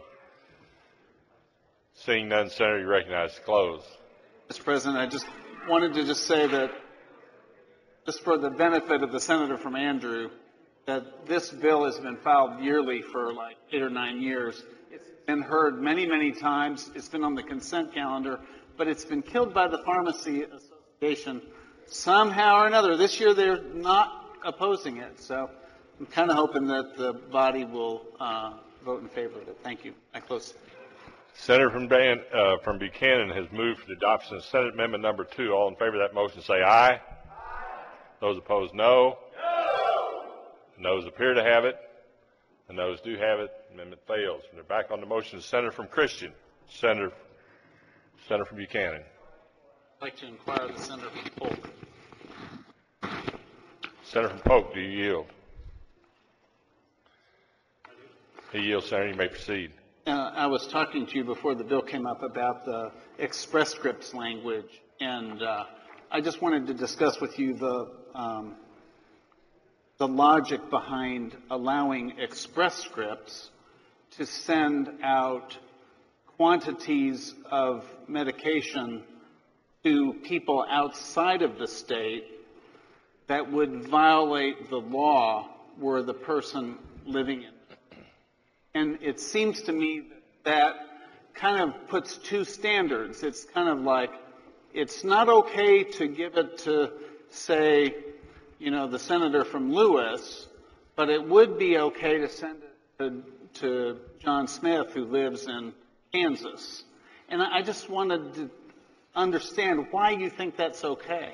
Seeing none, Senator, you recognize to close. Mister President, I just wanted to just say that, just for the benefit of the senator from Andrew, that this bill has been filed yearly for like eight or nine years. It's been heard many, many times. It's been on the consent calendar, but it's been killed by the Pharmacy Association somehow or another. This year they're not opposing it, so I'm kind of hoping that the body will uh, vote in favor of it. Thank you. I close. Senator from, Dan, uh, from Buchanan has moved for the adoption of Senate Amendment Number Two. All in favor of that motion say aye. Aye. Those opposed, no. No. The noes appear to have it. The noes do have it. Amendment fails. And they're back on the motion. Senator from Christian. Senator, Senator from Buchanan. I'd like to inquire of the senator from Polk. Senator from Polk, do you yield? He yields, Senator. You may proceed. Uh, I was talking to you before the bill came up about the Express Scripts language, and uh, I just wanted to discuss with you the um, the logic behind allowing Express Scripts to send out quantities of medication to people outside of the state that would violate the law were the person living in it. And it seems to me that that kind of puts two standards. It's kind of like it's not okay to give it to, say, you know, the senator from Lewis, but it would be okay to send it to, to John Smith, who lives in Kansas. And I just wanted to understand why you think that's okay.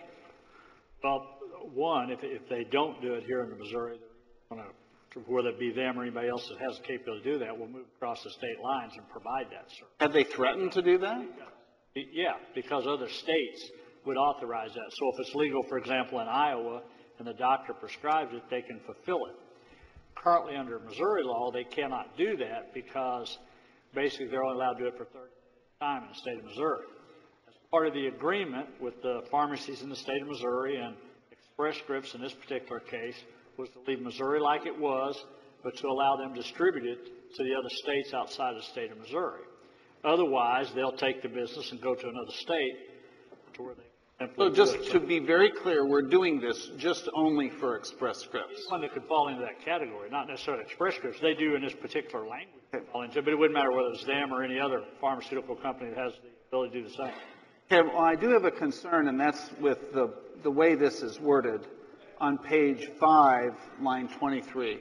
Well, one, if, if they don't do it here in Missouri, they're going to, whether it be them or anybody else that has the capability to do that, will move across the state lines and provide that service. Have they threatened to do that? Yeah, because other states would authorize that. So if it's legal, for example, in Iowa, and the doctor prescribes it, they can fulfill it. Currently, under Missouri law, they cannot do that because basically they're only allowed to do it for thirty days at a time in the state of Missouri. As part of the agreement with the pharmacies in the state of Missouri and Express Scripts in this particular case was to leave Missouri like it was, but to allow them to distribute it to the other states outside of the state of Missouri. Otherwise, they'll take the business and go to another state to where they So just to be very clear, we're doing this just only for Express Scripts. One that could fall into that category, not necessarily Express Scripts. They do in this particular language fall into it, but it wouldn't matter whether it's them or any other pharmaceutical company that has the ability to do the same. Okay, well, I do have a concern, and that's with the, the way this is worded. On page five, line twenty-three,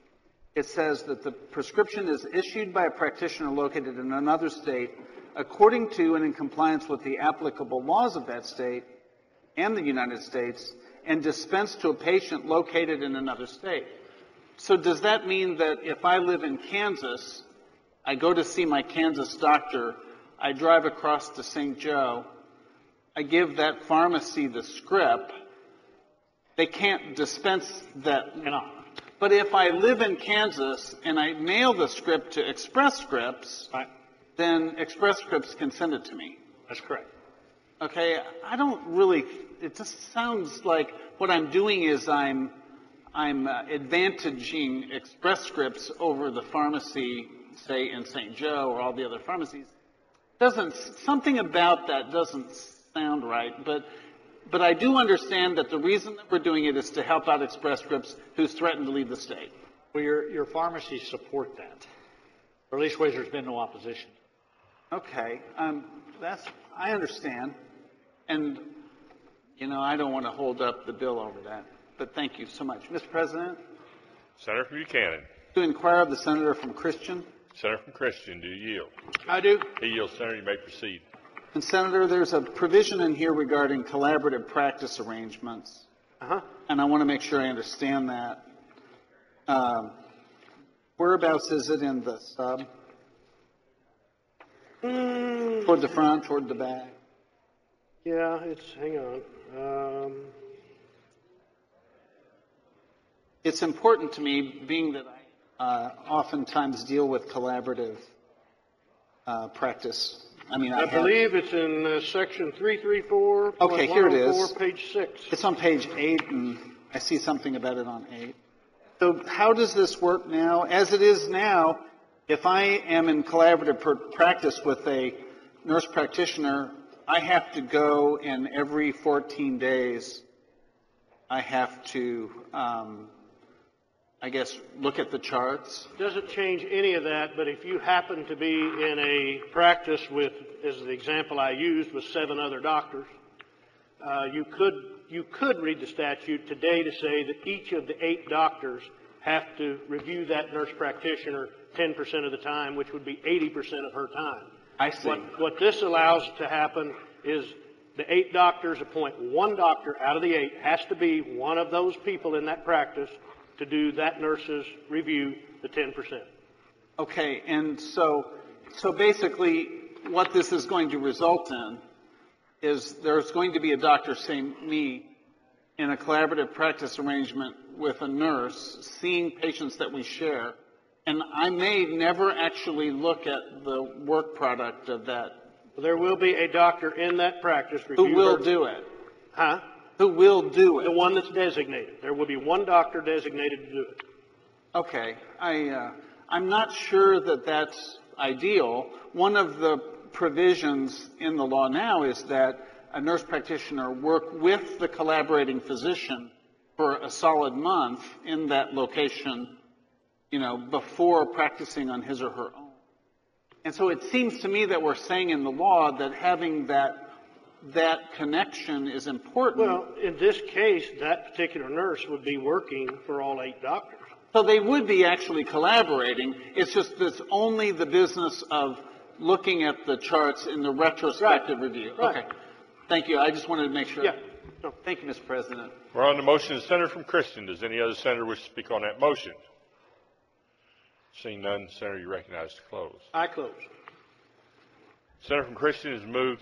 it says that the prescription is issued by a practitioner located in another state according to and in compliance with the applicable laws of that state and the United States, and dispensed to a patient located in another state. So does that mean that if I live in Kansas, I go to see my Kansas doctor, I drive across to Saint Joe, I give that pharmacy the script, they can't dispense that? Cannot. But if I live in Kansas and I mail the script to Express Scripts, right, then Express Scripts can send it to me. That's correct. Okay, I don't really, it just sounds like what I'm doing is I'm, I'm uh, advantaging Express Scripts over the pharmacy, say, in Saint Joe or all the other pharmacies. Doesn't, something about that doesn't sound right, but, but I do understand that the reason that we're doing it is to help out Express Scripts who's threatened to leave the state. Well, your, your pharmacies support that, or at least ways there's been no opposition. Okay, um, that's, I understand. And, you know, I don't want to hold up the bill over that, but thank you so much. Mister President? Senator from Buchanan. To inquire of the senator from Christian. Senator from Christian, do you yield? I do. He yields. Senator, you may proceed. And Senator, there's a provision in here regarding collaborative practice arrangements. Uh-huh. And I want to make sure I understand that. Um, whereabouts is it in the sub? Mm. Toward the front, toward the back? Yeah, it's, hang on. Um, It's important to me, being that I uh, oftentimes deal with collaborative uh, practice. I mean, I, I have- believe it's in uh, section three thirty-four. Okay, here it is. Page six. It's on page eight, and I see something about it on eight. So how does this work now? As it is now, if I am in collaborative pr- practice with a nurse practitioner, I have to go, and every fourteen days, I have to, um, I guess, look at the charts. Doesn't change any of that, but if you happen to be in a practice with, as the example I used, with seven other doctors, uh, you could you could read the statute today to say that each of the eight doctors have to review that nurse practitioner ten percent of the time, which would be eighty percent of her time. I see. What, what this allows to happen is the eight doctors appoint one doctor out of the eight, has to be one of those people in that practice to do that nurse's review, the ten percent. Okay, and so, so basically, what this is going to result in is there's going to be a doctor, say me, in a collaborative practice arrangement with a nurse, seeing patients that we share, and I may never actually look at the work product of that. There will be a doctor in that practice review. Who will her- do it? Huh? Who will do it? The one that's designated. There will be one doctor designated to do it. Okay, I, uh, I'm not sure that that's ideal. One of the provisions in the law now is that a nurse practitioner work with the collaborating physician for a solid month in that location, you know, before practicing on his or her own. And so it seems to me that we're saying in the law that having that that connection is important. Well, in this case, that particular nurse would be working for all eight doctors. So they would be actually collaborating. It's just that's only the business of looking at the charts in the retrospective review. Right. Okay. Thank you. I just wanted to make sure. Yeah. No, thank you, Mister President. We're on the motion of the senator from Christian. Does any other senator wish to speak on that motion? Seeing none, Senator, you recognize to close. I close. Senator from Christian has moved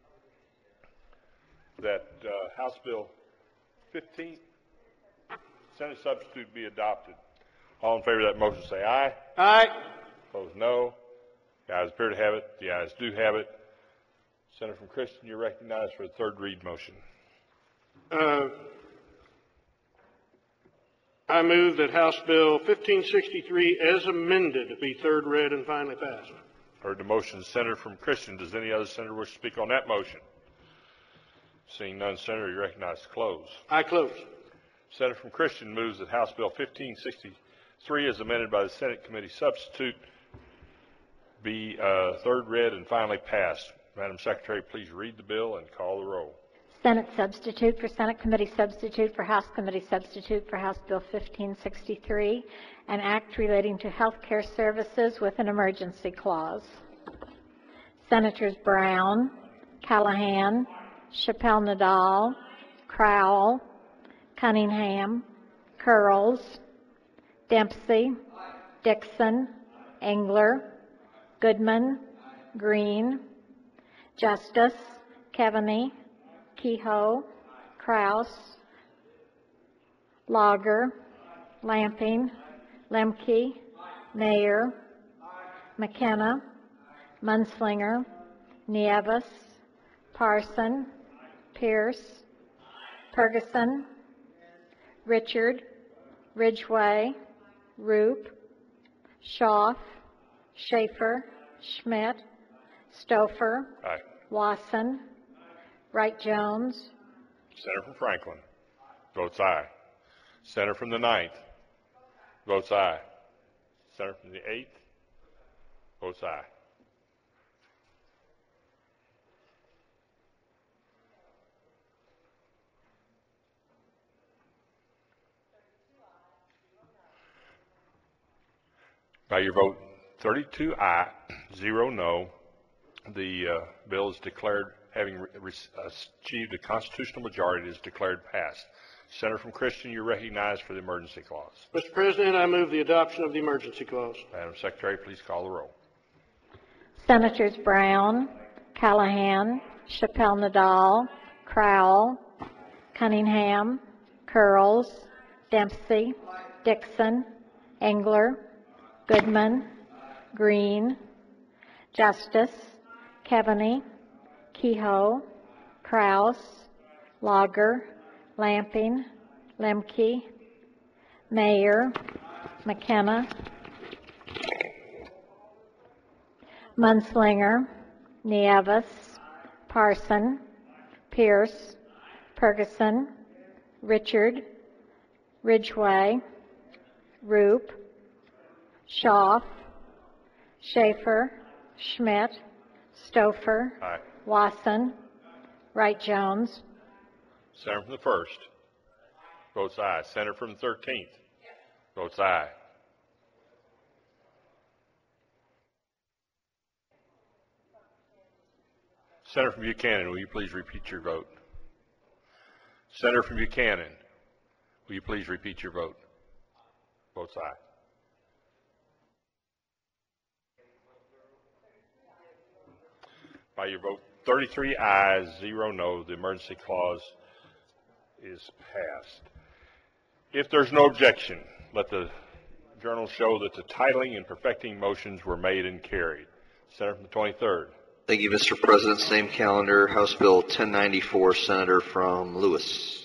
that uh, House Bill fifteen, Senate substitute, be adopted. All in favor of that motion say aye. Aye. Opposed, no. The ayes appear to have it. The ayes do have it. Senator from Christian, you're recognized for the third read motion. Uh, I move that House Bill fifteen sixty-three, as amended, be third read and finally passed. Heard the motion, Senator from Christian. Does any other senator wish to speak on that motion? Seeing none, Senator, you recognize to close. I close. Senator from Christian moves that House Bill fifteen sixty-three, as amended by the Senate Committee Substitute, be uh, third read and finally passed. Madam Secretary, please read the bill and call the roll. Senate substitute for Senate Committee Substitute for House Committee Substitute for House Bill fifteen sixty-three, an act relating to health care services with an emergency clause. Senators Brown, Callahan, Chappelle Nadal, Crowell, Cunningham, Curls, Dempsey, Dixon, Engler, Goodman, Green, Justice, Keaveney, Kehoe, Kraus, Lager, Lamping, Lemke, Mayer, McKenna, Munslinger, Nieves, Parson, Pierce, Ferguson, Richard, Ridgway, Roop, Schaaf, Schaefer, Schmidt, Stouffer, Aye. Wasson, Wright-Jones, Senator from Franklin votes aye. Senator from the ninth. Votes aye. Senator from the eighth. Votes aye. By your vote, thirty-two aye, zero no, the uh, bill is declared, having re- re- achieved a constitutional majority, is declared passed. Senator from Christian, you're recognized for the emergency clause. Mister President, I move the adoption of the emergency clause. Madam Secretary, please call the roll. Senators Brown, Callahan, Chappelle Nadal, Crowell, Cunningham, Curls, Dempsey, Dixon, Engler, Goodman, Green, Justice, Keaveney, Kehoe, Kraus, Lager, Lamping, Lemke, Mayer, McKenna, Munslinger, Nieves, Parson, Pierce, Ferguson, Richard, Ridgway, Roop, Schaaf, Schaefer, Schmidt, Stouffer, Aye. Wasson, Wright-Jones, Senator from the first. Votes aye. Senator from the thirteenth. Votes aye. Senator from Buchanan, will you please repeat your vote? Senator from Buchanan, will you please repeat your vote? Votes aye. By your vote, thirty-three ayes, zero no, the emergency clause is passed. If there's no objection, let the journal show that the titling and perfecting motions were made and carried. Senator from the twenty-third. Thank you, Mister President. Same calendar, House Bill ten ninety-four, Senator from Lewis.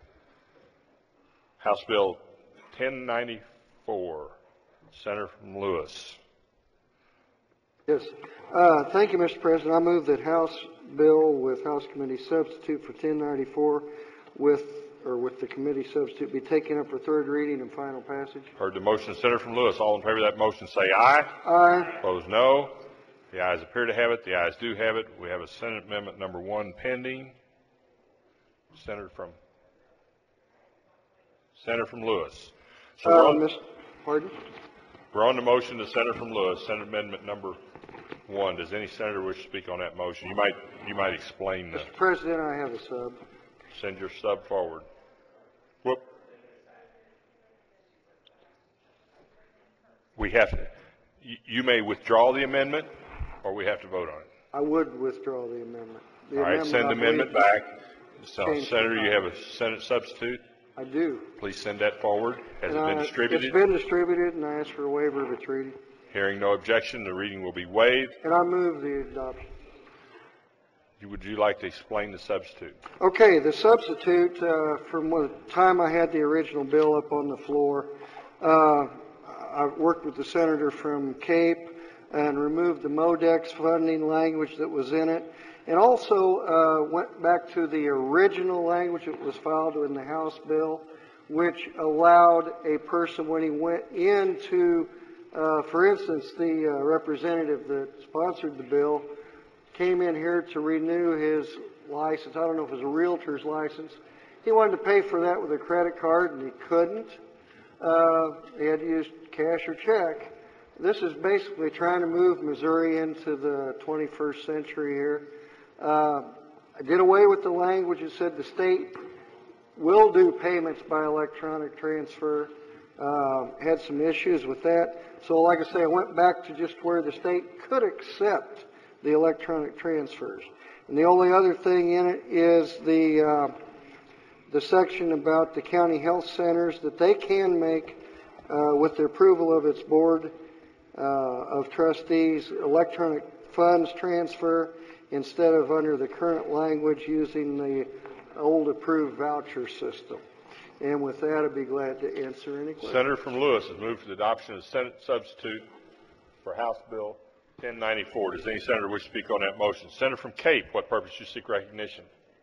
House Bill ten ninety-four, Senator from Lewis. Yes. Uh, thank you, Mister President. I move that House Bill with House Committee substitute for ten ninety-four with or with the committee substitute be taken up for third reading and final passage. Heard the motion, Senator from Lewis. All in favor of that motion say aye. Aye. Opposed, no. The ayes appear to have it. The ayes do have it. We have a Senate Amendment number one pending. Senator from Senator from Lewis. So we're, Uh, on, Mister Pardon? we're on the motion to Senator from Lewis, Senate Amendment number one. Does any senator wish to speak on that motion? You might you might explain the. Mister President, I have a sub. Send your sub forward. Whoop. We have to. You, you may withdraw the amendment, or we have to vote on it. I would withdraw the amendment. The All right, send the I amendment believe- back. So, Change. Senator, you have a Senate substitute. I do. Please send that forward. Has And it been I- distributed? It's been distributed, and I ask for a waiver of its reading. Hearing no objection, the reading will be waived. And I move the adoption. You- Would you like to explain the substitute? Okay, the substitute, uh, from the time I had the original bill up on the floor, uh, I worked with the senator from Cape and removed the MODEX funding language that was in it, and also uh, went back to the original language that was filed in the House bill, which allowed a person, when he went into, uh, for instance, the uh, representative that sponsored the bill, came in here to renew his license. I don't know if it was a realtor's license. He wanted to pay for that with a credit card, and he couldn't. Uh, he had to use cash or check. This is basically trying to move Missouri into the twenty-first century here. Uh, I did away with the language that said the state will do payments by electronic transfer. Uh, had some issues with that. So like I say, I went back to just where the state could accept the electronic transfers. And the only other thing in it is the uh, the section about the county health centers that they can make, uh, with the approval of its board uh, of trustees, electronic funds transfer instead of under the current language using the old approved voucher system. And with that, I'd be glad to answer any questions. Senator from Lewis has moved for the adoption of the Senate substitute for House Bill ten ninety-four. Does any senator wish to speak on that motion? Senator from Cape, what purpose you seek recognition?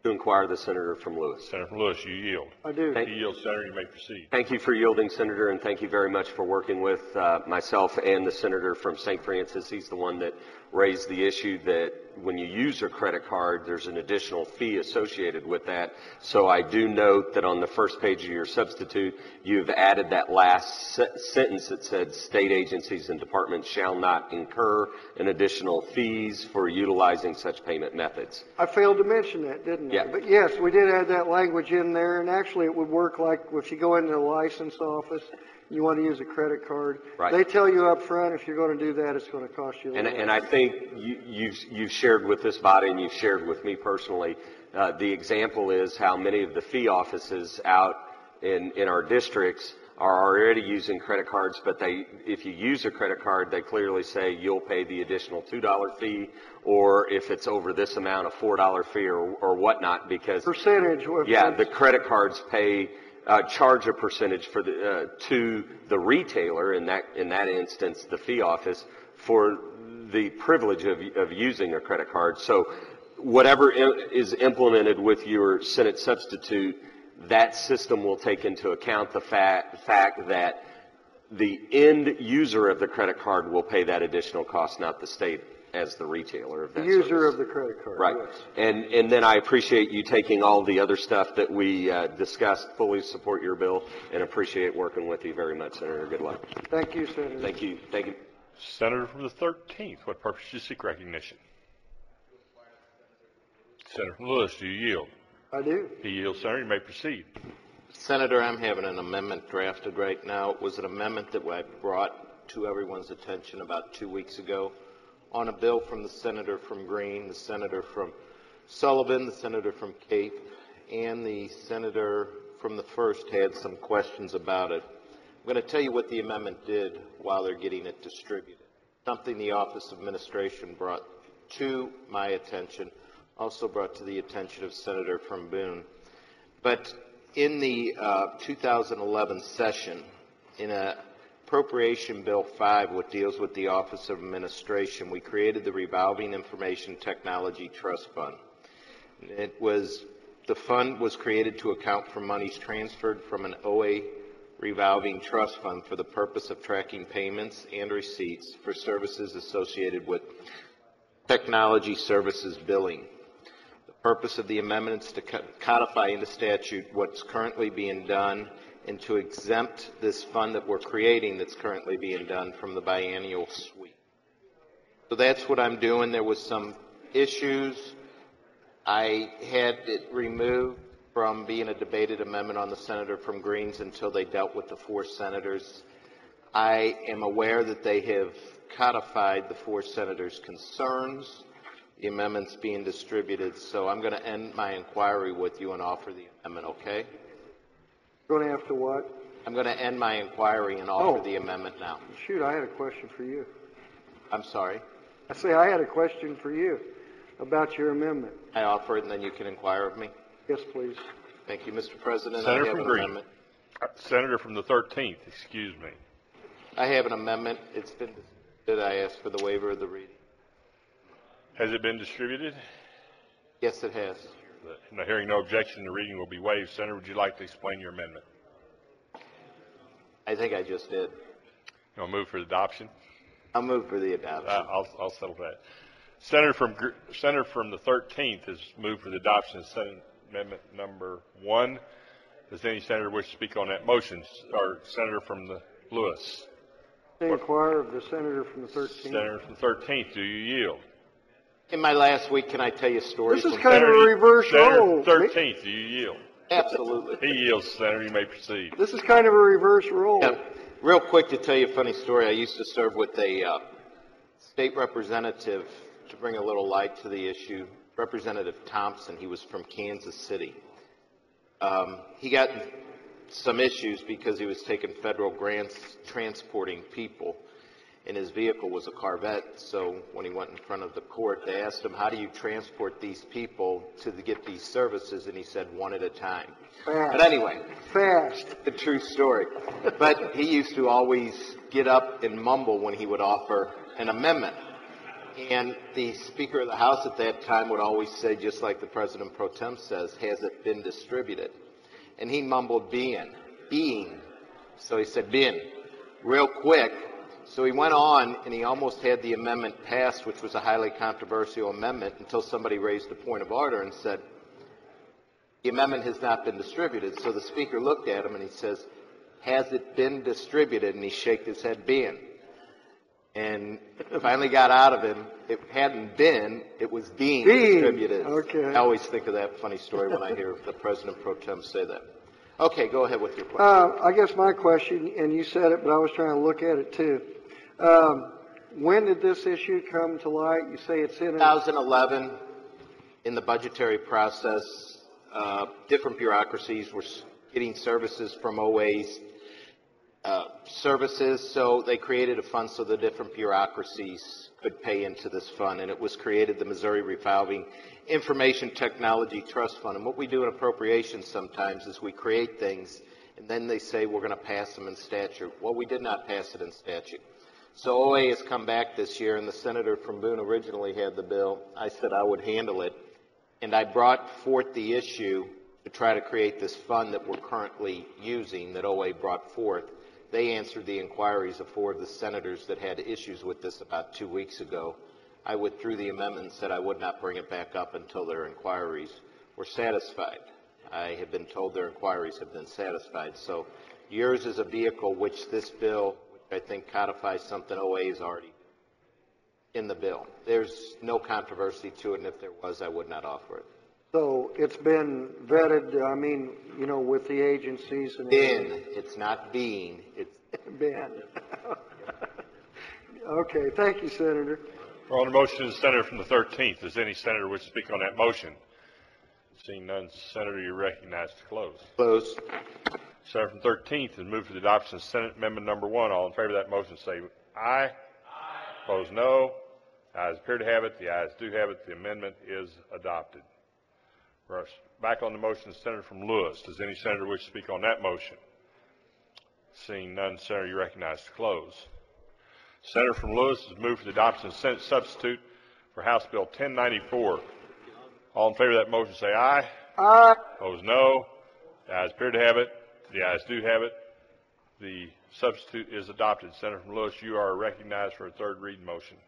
to inquire the senator from Lewis. Senator from Lewis, you yield. I do. You yield, Senator. You may proceed. Thank you for yielding, Senator, and thank you very much for working with uh, myself and the senator from Saint Francis. He's the one that raised the issue that when you use a credit card, there's an additional fee associated with that. So I do note that on the first page of your substitute, you've added that last se- sentence that said state agencies and departments shall not incur an additional fees for utilizing such payment methods. I failed to mention that, didn't I? Yeah. But yes, we did add that language in there, and actually it would work like if you go into the license office, you want to use a credit card. Right. They tell you up front if you're going to do that, it's going to cost you a And, little. and I think you, you've, you've shared with this body and you've shared with me personally, uh, the example is how many of the fee offices out in, in our districts are already using credit cards, but they, if you use a credit card, they clearly say you'll pay the additional two dollar fee, or if it's over this amount, a four dollar fee or, or whatnot, because percentage. Yeah, the credit cards pay uh, charge a percentage for the uh, to the retailer in that in that instance, the fee office, for the privilege of of using a credit card. So whatever is implemented with your Senate substitute, that system will take into account the fact, fact that the end user of the credit card will pay that additional cost, not the state as the retailer of that The user service. of the credit card. Right. Yes. And, and then I appreciate you taking all the other stuff that we uh, discussed, fully support your bill, and appreciate working with you very much, Senator. Good luck. Thank you, Senator. Thank you. Thank you. Senator from the thirteenth, what purpose do you seek recognition? Senator from Lewis, do you yield? I do. He yields, Senator. You may proceed. Senator, I'm having an amendment drafted right now. It was an amendment that I brought to everyone's attention about two weeks ago on a bill from the senator from Green, the senator from Sullivan, the senator from Cape, and the senator from the first had some questions about it. I'm going to tell you what the amendment did while they're getting it distributed. Something the Office of Administration brought to my attention, also brought to the attention of Senator from Boone. But in the uh, two thousand eleven session, in a Appropriation Bill five, what deals with the Office of Administration, we created the Revolving Information Technology Trust Fund. It was, the fund was created to account for monies transferred from an O A revolving trust fund for the purpose of tracking payments and receipts for services associated with technology services billing. The purpose of the amendment is to codify into statute what's currently being done and to exempt this fund that we're creating that's currently being done from the biennial sweep. So that's what I'm doing. There was some issues. I had it removed from being a debated amendment on the senator from Greens until they dealt with the four senators. I am aware that they have codified the four senators' concerns. The amendment's being distributed, so I'm going to end my inquiry with you and offer the amendment, okay? Going to have to what? I'm going to end my inquiry and offer Oh. the amendment now. Shoot, I had a question for you. I'm sorry. I say I had a question for you about your amendment. I offer it, and then you can inquire of me. Yes, please. Thank you, Mister President. Senator I have from an Green. amendment. Uh, Senator from the thirteenth, excuse me. I have an amendment. It's been that I asked for the waiver of the reading. Has it been distributed? Yes, it has. Now, hearing no objection, the reading will be waived. Senator, would you like to explain your amendment? I think I just did. You want to move for adoption? I'll move for the adoption. Uh, I'll, I'll settle that. Senator from Gr- Senator from the thirteenth has moved for the adoption of Senate Amendment number one. Does any senator wish to speak on that motion? Or Senator from the Lewis? To inquire of the senator from the thirteenth. Senator from the thirteenth, do you yield? In my last week, can I tell you stories? This is from kind of a reverse Senator role. from the thirteenth, do you yield? Absolutely. He yields, Senator. You may proceed. This is kind of a reverse role. Yeah. Real quick to tell you a funny story. I used to serve with a uh, state representative to bring a little light to the issue. Representative Thompson, he was from Kansas City. Um, he got in some issues because he was taking federal grants transporting people, and his vehicle was a Corvette. So when he went in front of the court, they asked him, how do you transport these people to get these services? And he said, one at a time. Fast. But anyway, Fast. the true story. But he used to always get up and mumble when he would offer an amendment. And the Speaker of the House at that time would always say, just like the President Pro Tem says, has it been distributed? And he mumbled being, being. So he said, been, real quick. So he went on and he almost had the amendment passed, which was a highly controversial amendment, until somebody raised a point of order and said, the amendment has not been distributed. So the Speaker looked at him and he says, has it been distributed? And he shook his head, being. And finally got out of him, it hadn't been, it was being, Being. distributed. Okay. I always think of that funny story when I hear the President Pro Tem say that. Okay, go ahead with your question. Uh, I guess my question, and you said it, but I was trying to look at it too. Um, when did this issue come to light? You say it's in a... twenty eleven, in the budgetary process, uh, different bureaucracies were s- getting services from O A's uh, services, so they created a fund so the different bureaucracies could pay into this fund, and it was created the Missouri Revolving Information Technology Trust Fund. And what we do in appropriations sometimes is we create things, and then they say we're going to pass them in statute. Well, we did not pass it in statute. So O A has come back this year, and the senator from Boone originally had the bill. I said I would handle it, and I brought forth the issue to try to create this fund that we're currently using, that O A brought forth. They answered the inquiries of four of the senators that had issues with this about two weeks ago. I withdrew the amendment and said I would not bring it back up until their inquiries were satisfied. I have been told their inquiries have been satisfied. So yours is a vehicle which this bill, which I think codifies something O A is already in the bill. There's no controversy to it, and if there was, I would not offer it. So it's been vetted, I mean, you know, with the agencies and... Been, it's not being, it's been. Okay, thank you, Senator. We're on the motion of the senator from the thirteenth. Does any senator wish to speak on that motion? Seeing none, Senator, you're recognized to close. Close. Senator from the thirteenth has moved for the adoption of Senate Amendment Number One. All in favor of that motion say aye. Aye. Opposed, no. The ayes appear to have it. The ayes do have it. The amendment is adopted. We're back on the motion of the senator from Lewis. Does any senator wish to speak on that motion? Seeing none, Senator, you're recognized to close. Senator from Lewis has moved for the adoption of Senate substitute for House Bill ten ninety-four. All in favor of that motion say aye. Aye. Opposed, no. The ayes appear to have it. The ayes do have it. The substitute is adopted. Senator from Lewis, you are recognized for a third reading motion.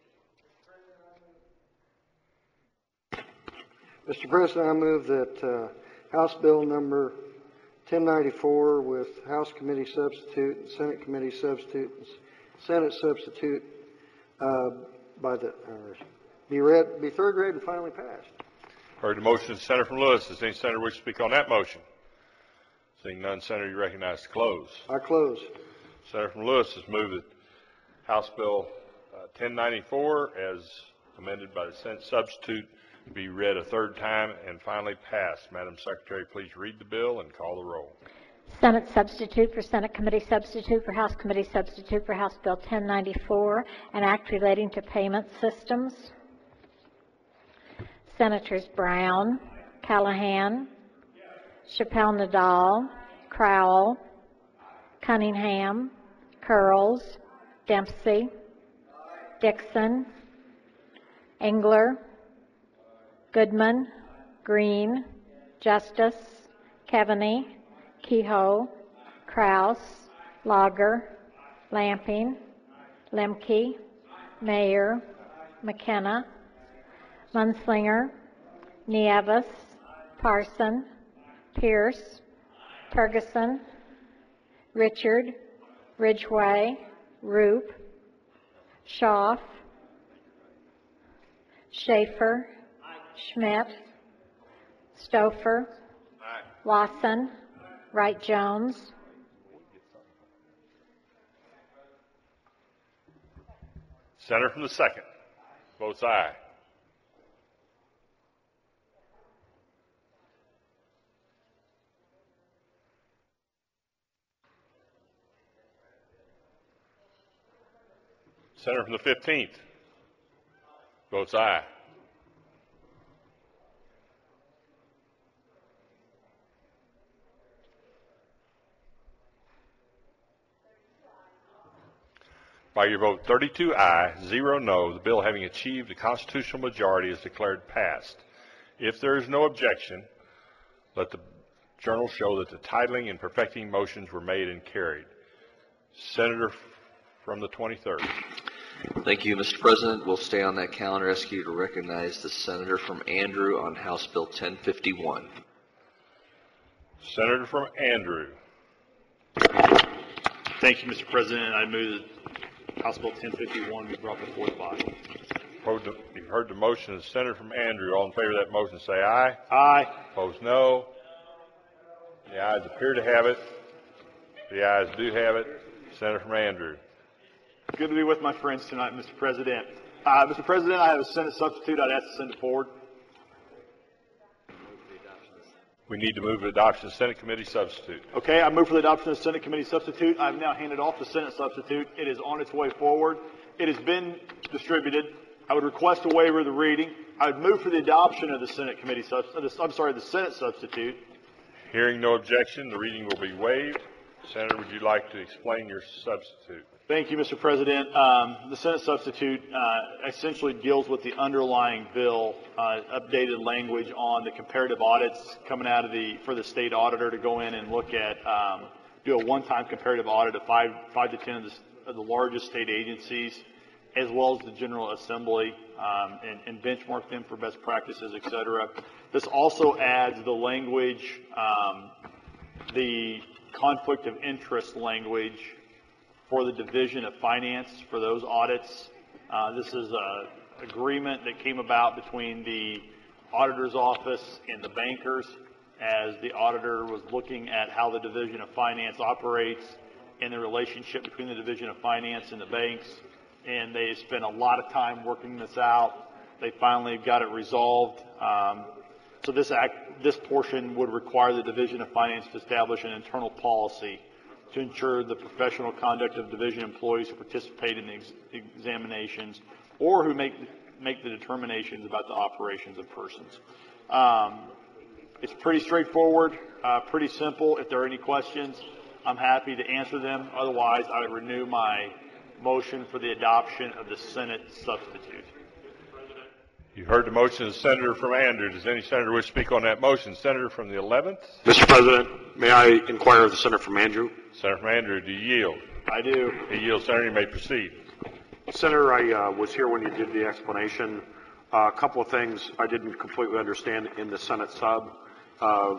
Mister President, I move that uh, House Bill number ten ninety-four with House Committee substitute and Senate Committee substitute and Senate substitute uh, by the uh, be read, be third read and finally passed. Heard the motion of the senator from Lewis. Does any senator wish to speak on that motion? Seeing none, Senator, you recognize to close. I close. Senator from Lewis has moved that House Bill uh, ten ninety-four, as amended by the Senate substitute, be read a third time and finally passed. Madam Secretary, please read the bill and call the roll. Senate substitute for Senate Committee substitute for House Committee substitute for House Bill ten ninety-four, an act relating to payment systems. Senators Brown, Callahan, Chappelle Nadal, Crowell, Cunningham, Curls, Dempsey, Dixon, Engler, Goodman, Green, Justice, Keaveney, Kehoe, Kraus, Lager, Lamping, Lemke, Mayer, McKenna, Munslinger, Nieves, Parson, Pierce, Ferguson, Richard, Ridgway, Roop, Schaaf, Schaefer, Schmidt, Stouffer, Lawson, Wright Jones, Senator from the second votes aye. Senator from the fifteenth votes aye. By your vote thirty-two aye, zero no, the bill having achieved a constitutional majority is declared passed. If there is no objection, let the journal show that the titling and perfecting motions were made and carried. Senator from the twenty-third. Thank you, Mister President. We'll stay on that calendar. Ask you to recognize the senator from Andrew on House Bill ten fifty-one. Senator from Andrew. Thank you, Mister President. I move that House Bill ten fifty-one be brought before the body. You've heard the motion of the senator from Andrew. All in favor of that motion say aye. Aye. Opposed, no. The ayes appear to have it. The ayes do have it. Senator from Andrew. Good to be with my friends tonight, Mister President. Uh, Mister President, I have a Senate substitute. I'd ask to send it forward. We need to move to adoption of Senate committee substitute. Okay, I move for the adoption of the Senate committee substitute. I've now handed off the Senate substitute. It is on its way forward. It has been distributed. I would request a waiver of the reading. I would move for the adoption of the Senate committee substitute. I'm sorry, the Senate substitute. Hearing no objection, the reading will be waived. Senator, would you like to explain your substitute? Thank you, Mister President. Um, the Senate substitute uh, essentially deals with the underlying bill, uh, updated language on the comparative audits coming out of the for the state auditor to go in and look at um, do a one-time comparative audit of five five to ten of the, of the largest state agencies, as well as the General Assembly, um, and, and benchmark them for best practices, et cetera. This also adds the language, um, the conflict of interest language for the Division of Finance for those audits. Uh, this is an agreement that came about between the auditor's office and the bankers as the auditor was looking at how the Division of Finance operates and the relationship between the Division of Finance and the banks. And they spent a lot of time working this out. They finally got it resolved. Um, so this act, this portion would require the Division of Finance to establish an internal policy to ensure the professional conduct of division employees who participate in the ex examinations or who make make the determinations about the operations of persons. Um, it's pretty straightforward, uh, pretty simple. If there are any questions, I'm happy to answer them. Otherwise, I would renew my motion for the adoption of the Senate substitute. You've heard the motion of the senator from Andrew. Does any senator wish to speak on that motion? Senator from the eleventh. Mister President, may I inquire of the senator from Andrew? Senator from Andrew, do you yield? I do. He yields. Senator, you may proceed. Senator, I uh, was here when you did the explanation. Uh, a couple of things I didn't completely understand in the Senate sub. Uh,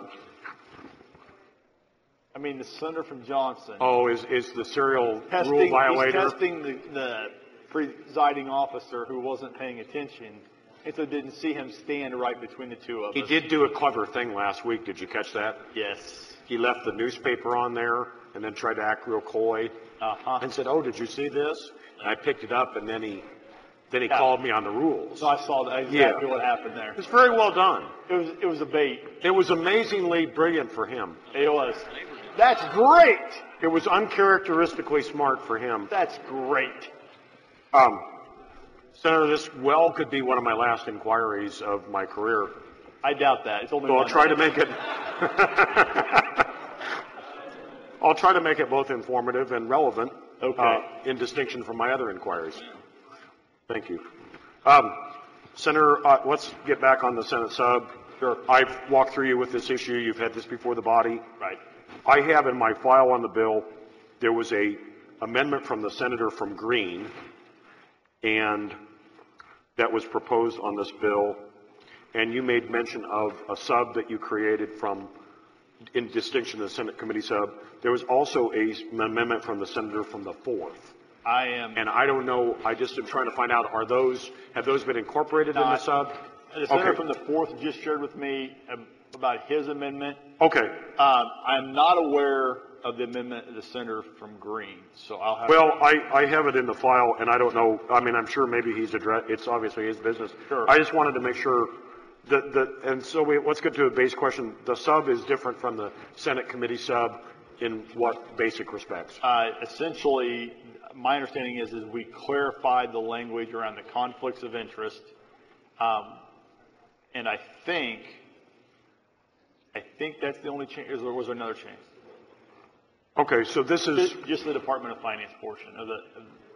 I mean, the senator from Johnson. oh, is, is the serial testing, rule violator? He's testing the, the presiding officer who wasn't paying attention, and so didn't see him stand right between the two of He us. did do a clever thing last week. Did you catch that? Yes. He left the newspaper on there and then tried to act real coy uh-huh. and said, "Oh, did you see this?" And I picked it up, and then he then he yeah. called me on the rules. So I saw that exactly yeah. what happened there. It was very well done. It was it was a bait. It was amazingly brilliant for him. It was. That's great. It was uncharacteristically smart for him. That's great. Um, Senator, this well could be one of my last inquiries of my career. I doubt that. It's only so I'll try day. to make it. I'll try to make it both informative and relevant. Okay. Uh, in distinction from my other inquiries. Thank you. Um, Senator, uh, let's get back on the Senate sub. Sure. I've walked through you with this issue. You've had this before the body. Right. I have in my file on the bill, there was a amendment from the senator from Green, and that was proposed on this bill, and you made mention of a sub that you created from, in distinction to the Senate committee sub. There was also a, an amendment from the senator from the fourth. I am. And I don't know, I just am trying to find out, are those, have those been incorporated Not, in the sub? The senator okay. from the fourth just shared with me about his amendment. Okay. Um, I'm not aware of the amendment of the senator from Green, so I'll have. Well, I, I have it in the file, and I don't know. I mean, I'm sure maybe he's addressed. It's obviously his business. Sure. I just wanted to make sure that the. And so we, let's get to a base question. The sub is different from the Senate committee sub in what basic respects? Uh, essentially, my understanding is is we clarified the language around the conflicts of interest, um, and I think. I think that's the only change, or was there another change? Okay, so this is... Just the Department of Finance portion of the... Of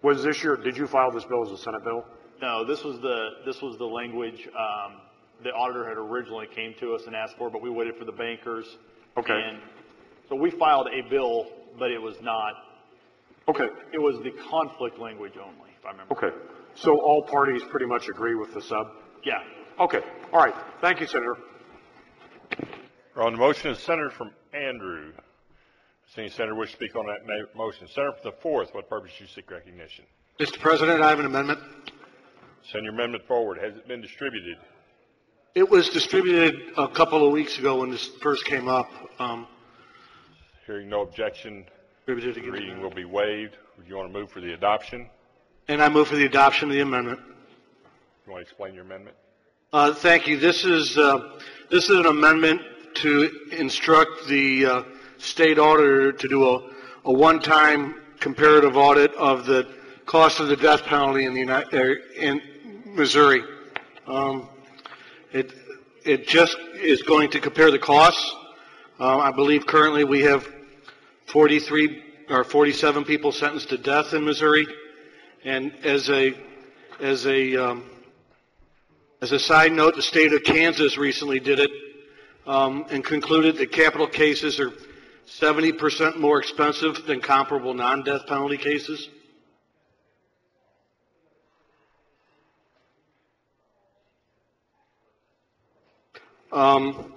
Was this your, did you file this bill as a Senate bill? No, this was the, this was the language, um, the auditor had originally came to us and asked for, but we waited for the bankers. Okay. And so we filed a bill, but it was not. Okay. It was the conflict language only, if I remember. Okay. So all parties pretty much agree with the sub? Yeah. Okay. All right. Thank you, Senator. On the motion, the senator from Andrew. Does any senator wish to speak on that ma- motion? Senator from the fourth, what purpose do you seek recognition? Mister President, I have an amendment. Send your amendment forward. Has it been distributed? It was distributed a couple of weeks ago when this first came up. Um, Hearing no objection, Distributed the again. reading will be waived. Would you want to move for the adoption? and I move for the adoption of the amendment. You want to explain your amendment? Uh, thank you. This is uh, this is an amendment to instruct the uh, state auditor to do a, a one-time comparative audit of the cost of the death penalty in the United, er, in Missouri. Um, it it just is going to compare the costs. Uh, I believe currently we have forty-three or forty-seven people sentenced to death in Missouri, and as a as a um, as a side note, the state of Kansas recently did it um, and concluded that capital cases are seventy percent more expensive than comparable non-death penalty cases. Um,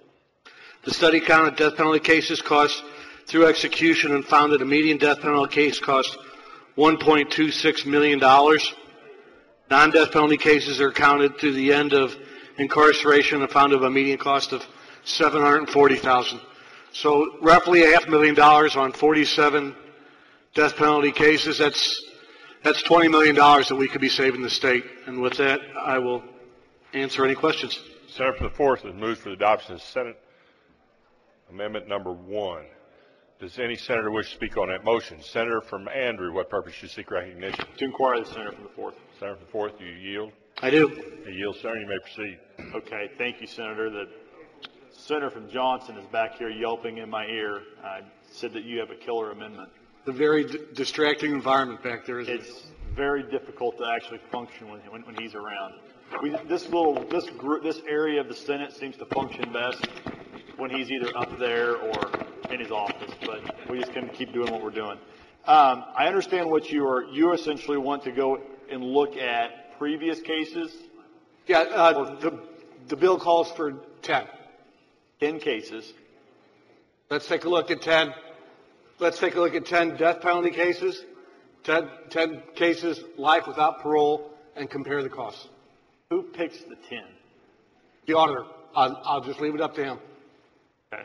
the study counted death penalty cases cost through execution and found that a median death penalty case cost one point two six million dollars. Non-death penalty cases are counted to the end of incarceration and found of a median cost of seven hundred forty thousand dollars. So roughly a half million dollars on forty-seven death penalty cases. That's that's twenty million dollars that we could be saving the state. And with that, I will answer any questions. Senator from the fourth has moved for the adoption of Senate Amendment number one. Does any senator wish to speak on that motion? Senator from Andrew, what purpose do you seek recognition? To inquire the senator from the fourth. Senator from the fourth, do you yield? I do. You yield, Senator. You may proceed. Okay, thank you, Senator. The senator from Johnson is back here yelping in my ear. I said that you have a killer amendment. The very d- distracting environment back there, isn't it? It's very difficult to actually function when, when, when he's around. We, this little, this group, this area of the Senate seems to function best when he's either up there or in his office, but we just can keep doing what we're doing. Um, I understand what you are, you essentially want to go and look at previous cases. Yeah, uh, the, the bill calls for ten. ten cases. Let's take a look at ten. Let's take a look at ten death penalty cases, ten, ten cases life without parole, and compare the costs. Who picks the ten? The auditor. I'll, I'll just leave it up to him. Okay.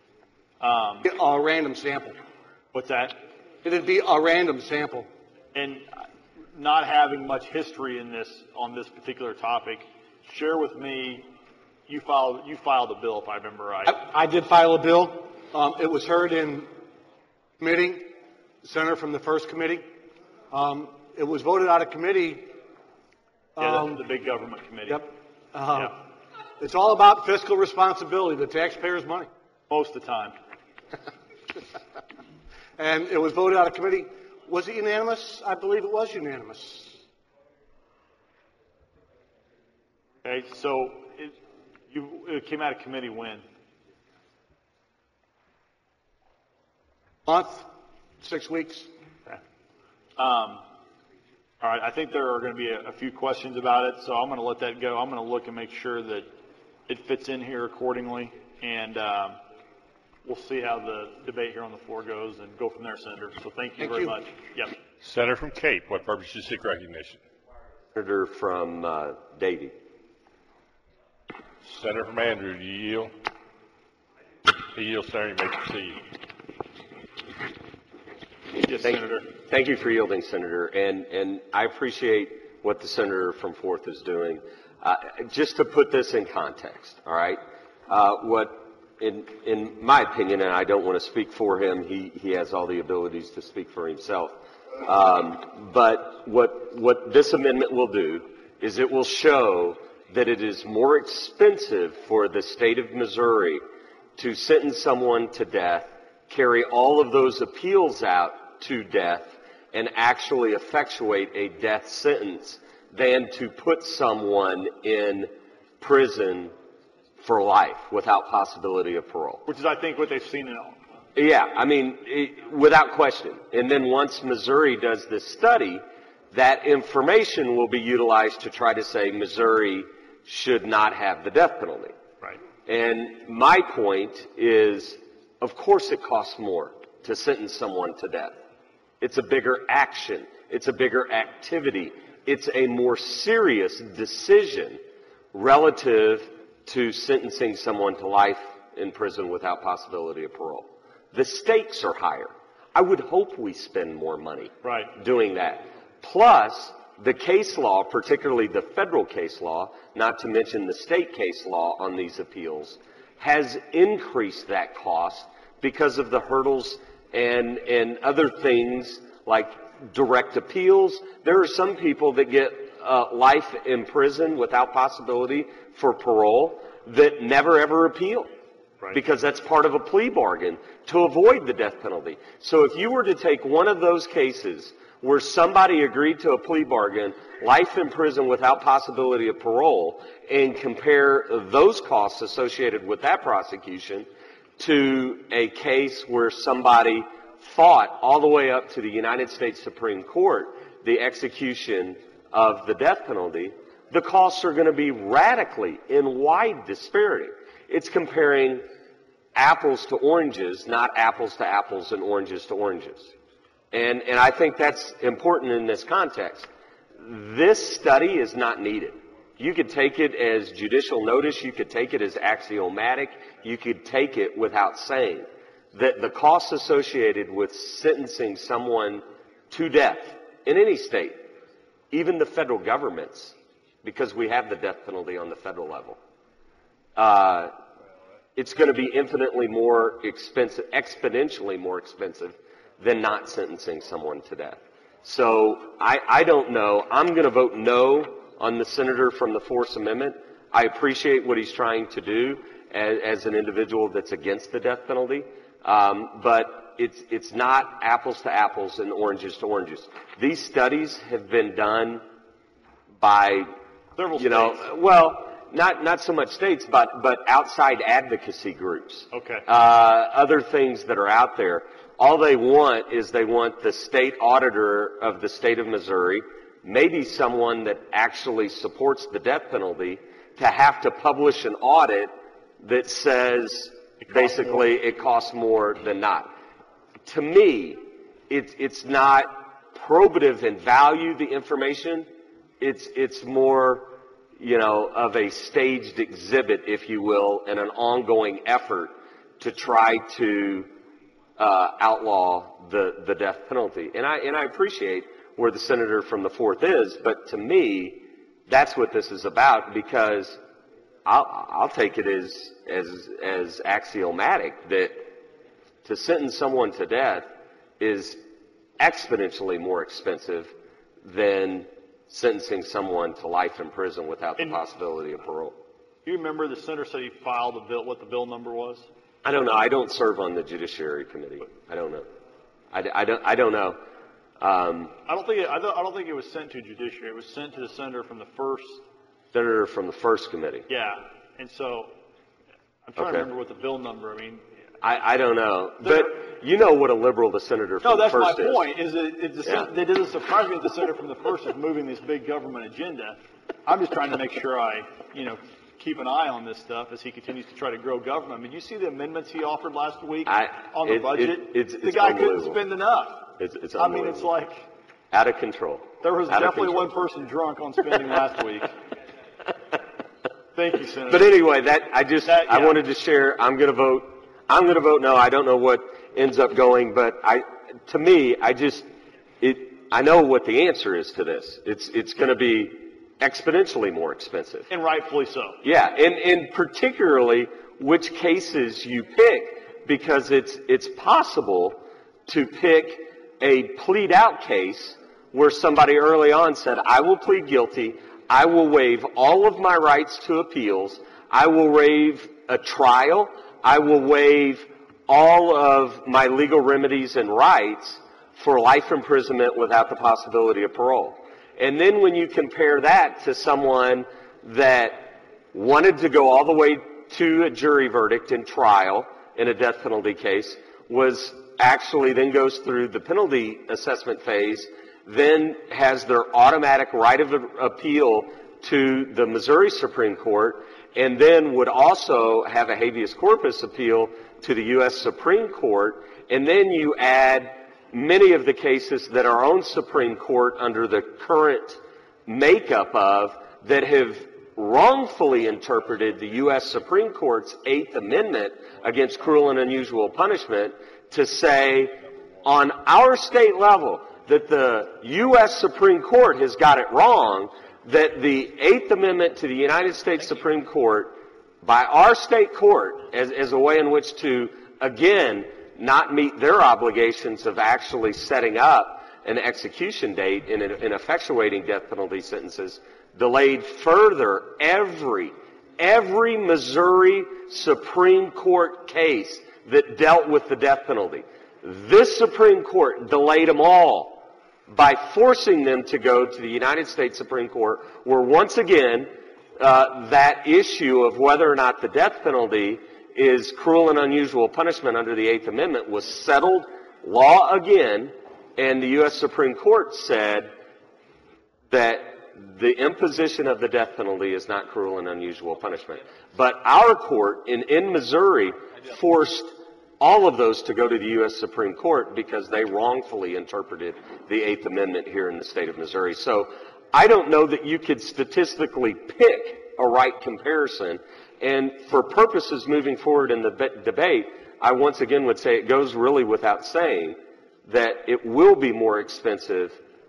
Um, a random sample. What's that? It'd be a random sample. And not having much history in this on this particular topic, share with me. You filed you filed a bill, if I remember right. I, I did file a bill. Um, it was heard in committee. The senator from the first committee. Um, it was voted out of committee. Yeah, Um, that's the big government committee. Yep. Uh, Yeah. It's all about fiscal responsibility, the taxpayers' money. Most of the time. And it was voted out of committee. Was it unanimous? I believe it was unanimous. Okay, so it, you, it came out of committee when? Month, six weeks. Okay. Um, all right, I think there are going to be a, a few questions about it, so I'm going to let that go. I'm going to look and make sure that it fits in here accordingly, and um, we'll see how the debate here on the floor goes and go from there, Senator. So thank you Thank very you. much. Yep. Senator from Cape, what purpose do you seek recognition? Senator from uh, Davie. Senator from Andrew, do you yield? He yields, Senator. You may proceed. Yes, Thank, Senator. Thank you for yielding, Senator. And, and I appreciate what the Senator from Fourth is doing. Uh, just to put this in context, all right, uh, what, in, in my opinion, and I don't want to speak for him, he, he has all the abilities to speak for himself. Um, but what, what this amendment will do is it will show that it is more expensive for the state of Missouri to sentence someone to death, carry all of those appeals out to death, and actually effectuate a death sentence than to put someone in prison for life without possibility of parole. Which is, I think, what they've seen in all. Yeah, I mean, it, without question. And then once Missouri does this study, that information will be utilized to try to say Missouri should not have the death penalty. Right. And my point is, of course it costs more to sentence someone to death. It's a bigger action. It's a bigger activity. It's a more serious decision relative to sentencing someone to life in prison without possibility of parole. The stakes are higher. I would hope we spend more money right. doing that. Plus, the case law, particularly the federal case law, not to mention the state case law on these appeals, has increased that cost because of the hurdles and, and other things like direct appeals. There are some people that get uh, life in prison without possibility for parole that never ever appeal. Right. Because that's part of a plea bargain to avoid the death penalty. So if you were to take one of those cases where somebody agreed to a plea bargain, life in prison without possibility of parole, and compare those costs associated with that prosecution to a case where somebody fought all the way up to the United States Supreme Court the execution of the death penalty, the costs are going to be radically in wide disparity. It's comparing apples to oranges, not apples to apples and oranges to oranges. And, and I think that's important in this context. This study is not needed. You could take it as judicial notice. You could take it as axiomatic. You could take it without saying that the costs associated with sentencing someone to death in any state, even the federal governments, because we have the death penalty on the federal level, uh, it's going to be infinitely more expensive, exponentially more expensive than not sentencing someone to death. So I, I don't know. I'm going to vote no on the senator from the Fourth Amendment. I appreciate what he's trying to do as, as an individual that's against the death penalty, um, but it's it's not apples to apples and oranges to oranges. These studies have been done by, Several you know, states. well, not not so much states, but but outside advocacy groups. Okay. Uh, other things that are out there. All they want is they want the state auditor of the state of Missouri, maybe someone that actually supports the death penalty, to have to publish an audit that says basically it costs more than not. To me, it's it's not probative in value, the information. It's it's more, you know, of a staged exhibit, if you will, and an ongoing effort to try to uh, outlaw the, the death penalty. And I and I appreciate where the senator from the Fourth is, but to me, that's what this is about, because I'll, I'll take it as as as axiomatic that to sentence someone to death is exponentially more expensive than sentencing someone to life in prison without the and possibility of parole. Do you remember the senator said he filed a bill, what the bill number was? I don't know. I don't serve on the Judiciary Committee. I don't know. I, I don't. I don't know. Um, I don't think. It, I, don't, I don't think it was sent to Judiciary. It was sent to the senator from the first. Senator from the first committee. Yeah, and so I'm trying Okay. to remember what the bill number. I mean, I, I don't know. But you know what a liberal the senator from no, that's the my first is. point. Is that it, it, Yeah. it doesn't surprise me that the senator from the first is moving this big government agenda. I'm just trying to make sure I, you know, keep an eye on this stuff as he continues to try to grow government. I mean, you see the amendments he offered last week I, on the it- budget. it- it's, the it's guy couldn't unbelievable. spend enough. It's, it's I mean, it's unbelievable. like Out of control. there was Out of definitely control. one person drunk on spending last week. Thank you, Senator. But anyway, that I just That- I yeah. wanted to share. I'm going to vote. I'm going to vote no. I don't know what ends up going, but I, to me, I just it. I know what the answer is to this. It's it's going to be exponentially more expensive. And rightfully so. Yeah, and and particularly which cases you pick, because it's it's possible to pick a plead out case where somebody early on said, I will plead guilty, I will waive all of my rights to appeals, I will waive a trial, I will waive all of my legal remedies and rights for life imprisonment without the possibility of parole. And then when you compare that to someone that wanted to go all the way to a jury verdict and trial in a death penalty case, was actually then goes through the penalty assessment phase, then has their automatic right of appeal to the Missouri Supreme Court, and then would also have a habeas corpus appeal to the U S Supreme Court, and then you add many of the cases that our own Supreme Court, under the current makeup of, that have wrongfully interpreted the U S Supreme Court's Eighth Amendment against cruel and unusual punishment to say, on our state level, that the U S Supreme Court has got it wrong, that the Eighth Amendment to the United States Supreme Court, by our state court, as, as a way in which to, again, not meet their obligations of actually setting up an execution date and, and effectuating death penalty sentences, delayed further every, every Missouri Supreme Court case that dealt with the death penalty. This Supreme Court delayed them all by forcing them to go to the United States Supreme Court, where once again, uh, that issue of whether or not the death penalty is cruel and unusual punishment under the Eighth Amendment was settled law again, and the U S Supreme Court said that the imposition of the death penalty is not cruel and unusual punishment. But our court in, in Missouri forced all of those to go to the U S Supreme Court because they wrongfully interpreted the Eighth Amendment here in the state of Missouri. So I don't know that you could statistically pick a right comparison. And for purposes moving forward in the be- debate, I once again would say it goes really without saying that it will be more expensive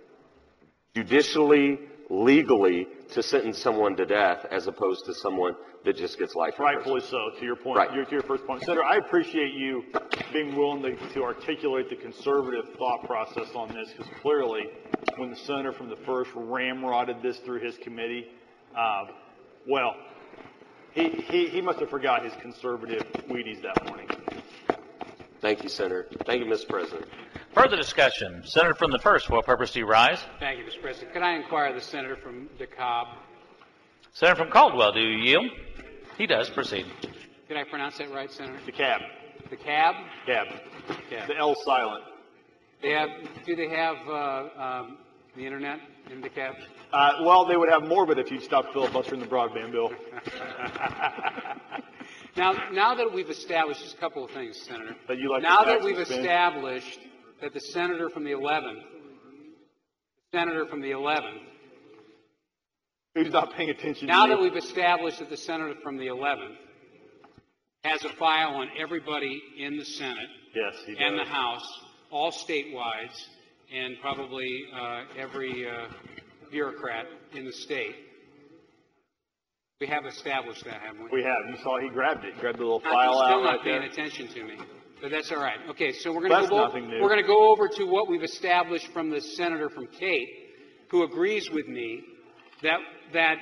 judicially, legally, to sentence someone to death as opposed to someone that just gets life in prison. Rightfully so, to your point, Right. your, to your first point. Senator, I appreciate you being willing to, to articulate the conservative thought process on this, because clearly, when the senator from the first ramrodded this through his committee, uh, well, he, he, he must have forgot his conservative Wheaties that morning. Thank you, Senator. Thank you, Mister President. Further discussion. Senator from the first, for what purpose do you rise? Thank you, Mister President. Could I inquire the senator from DeKalb? Senator from Caldwell, do you yield? He does. Proceed. Did I pronounce that right, Senator? DeKalb. DeKalb? Cab. Cab. The L silent. They have, do they have uh, um, the internet in DeKalb? Uh, well, they would have more of it if you'd stop filibustering the broadband bill. Now, now that we've established just a couple of things, Senator. That you like now to that tax we've and spend? established that the senator from the eleventh, the senator from the eleventh, who's not paying attention now to you? that we've established that the senator from the eleventh has a file on everybody in the Senate Yes, he does. and the House, all statewide, and probably uh, every uh, bureaucrat in the state. We have established that, haven't we? We have. You saw he grabbed it. Grabbed the little I'm file still out not right paying there. attention to me, but that's all right. Okay, so we're going That's to go. nothing new. We're going to go over to what we've established from the senator from Cape, who agrees with me that that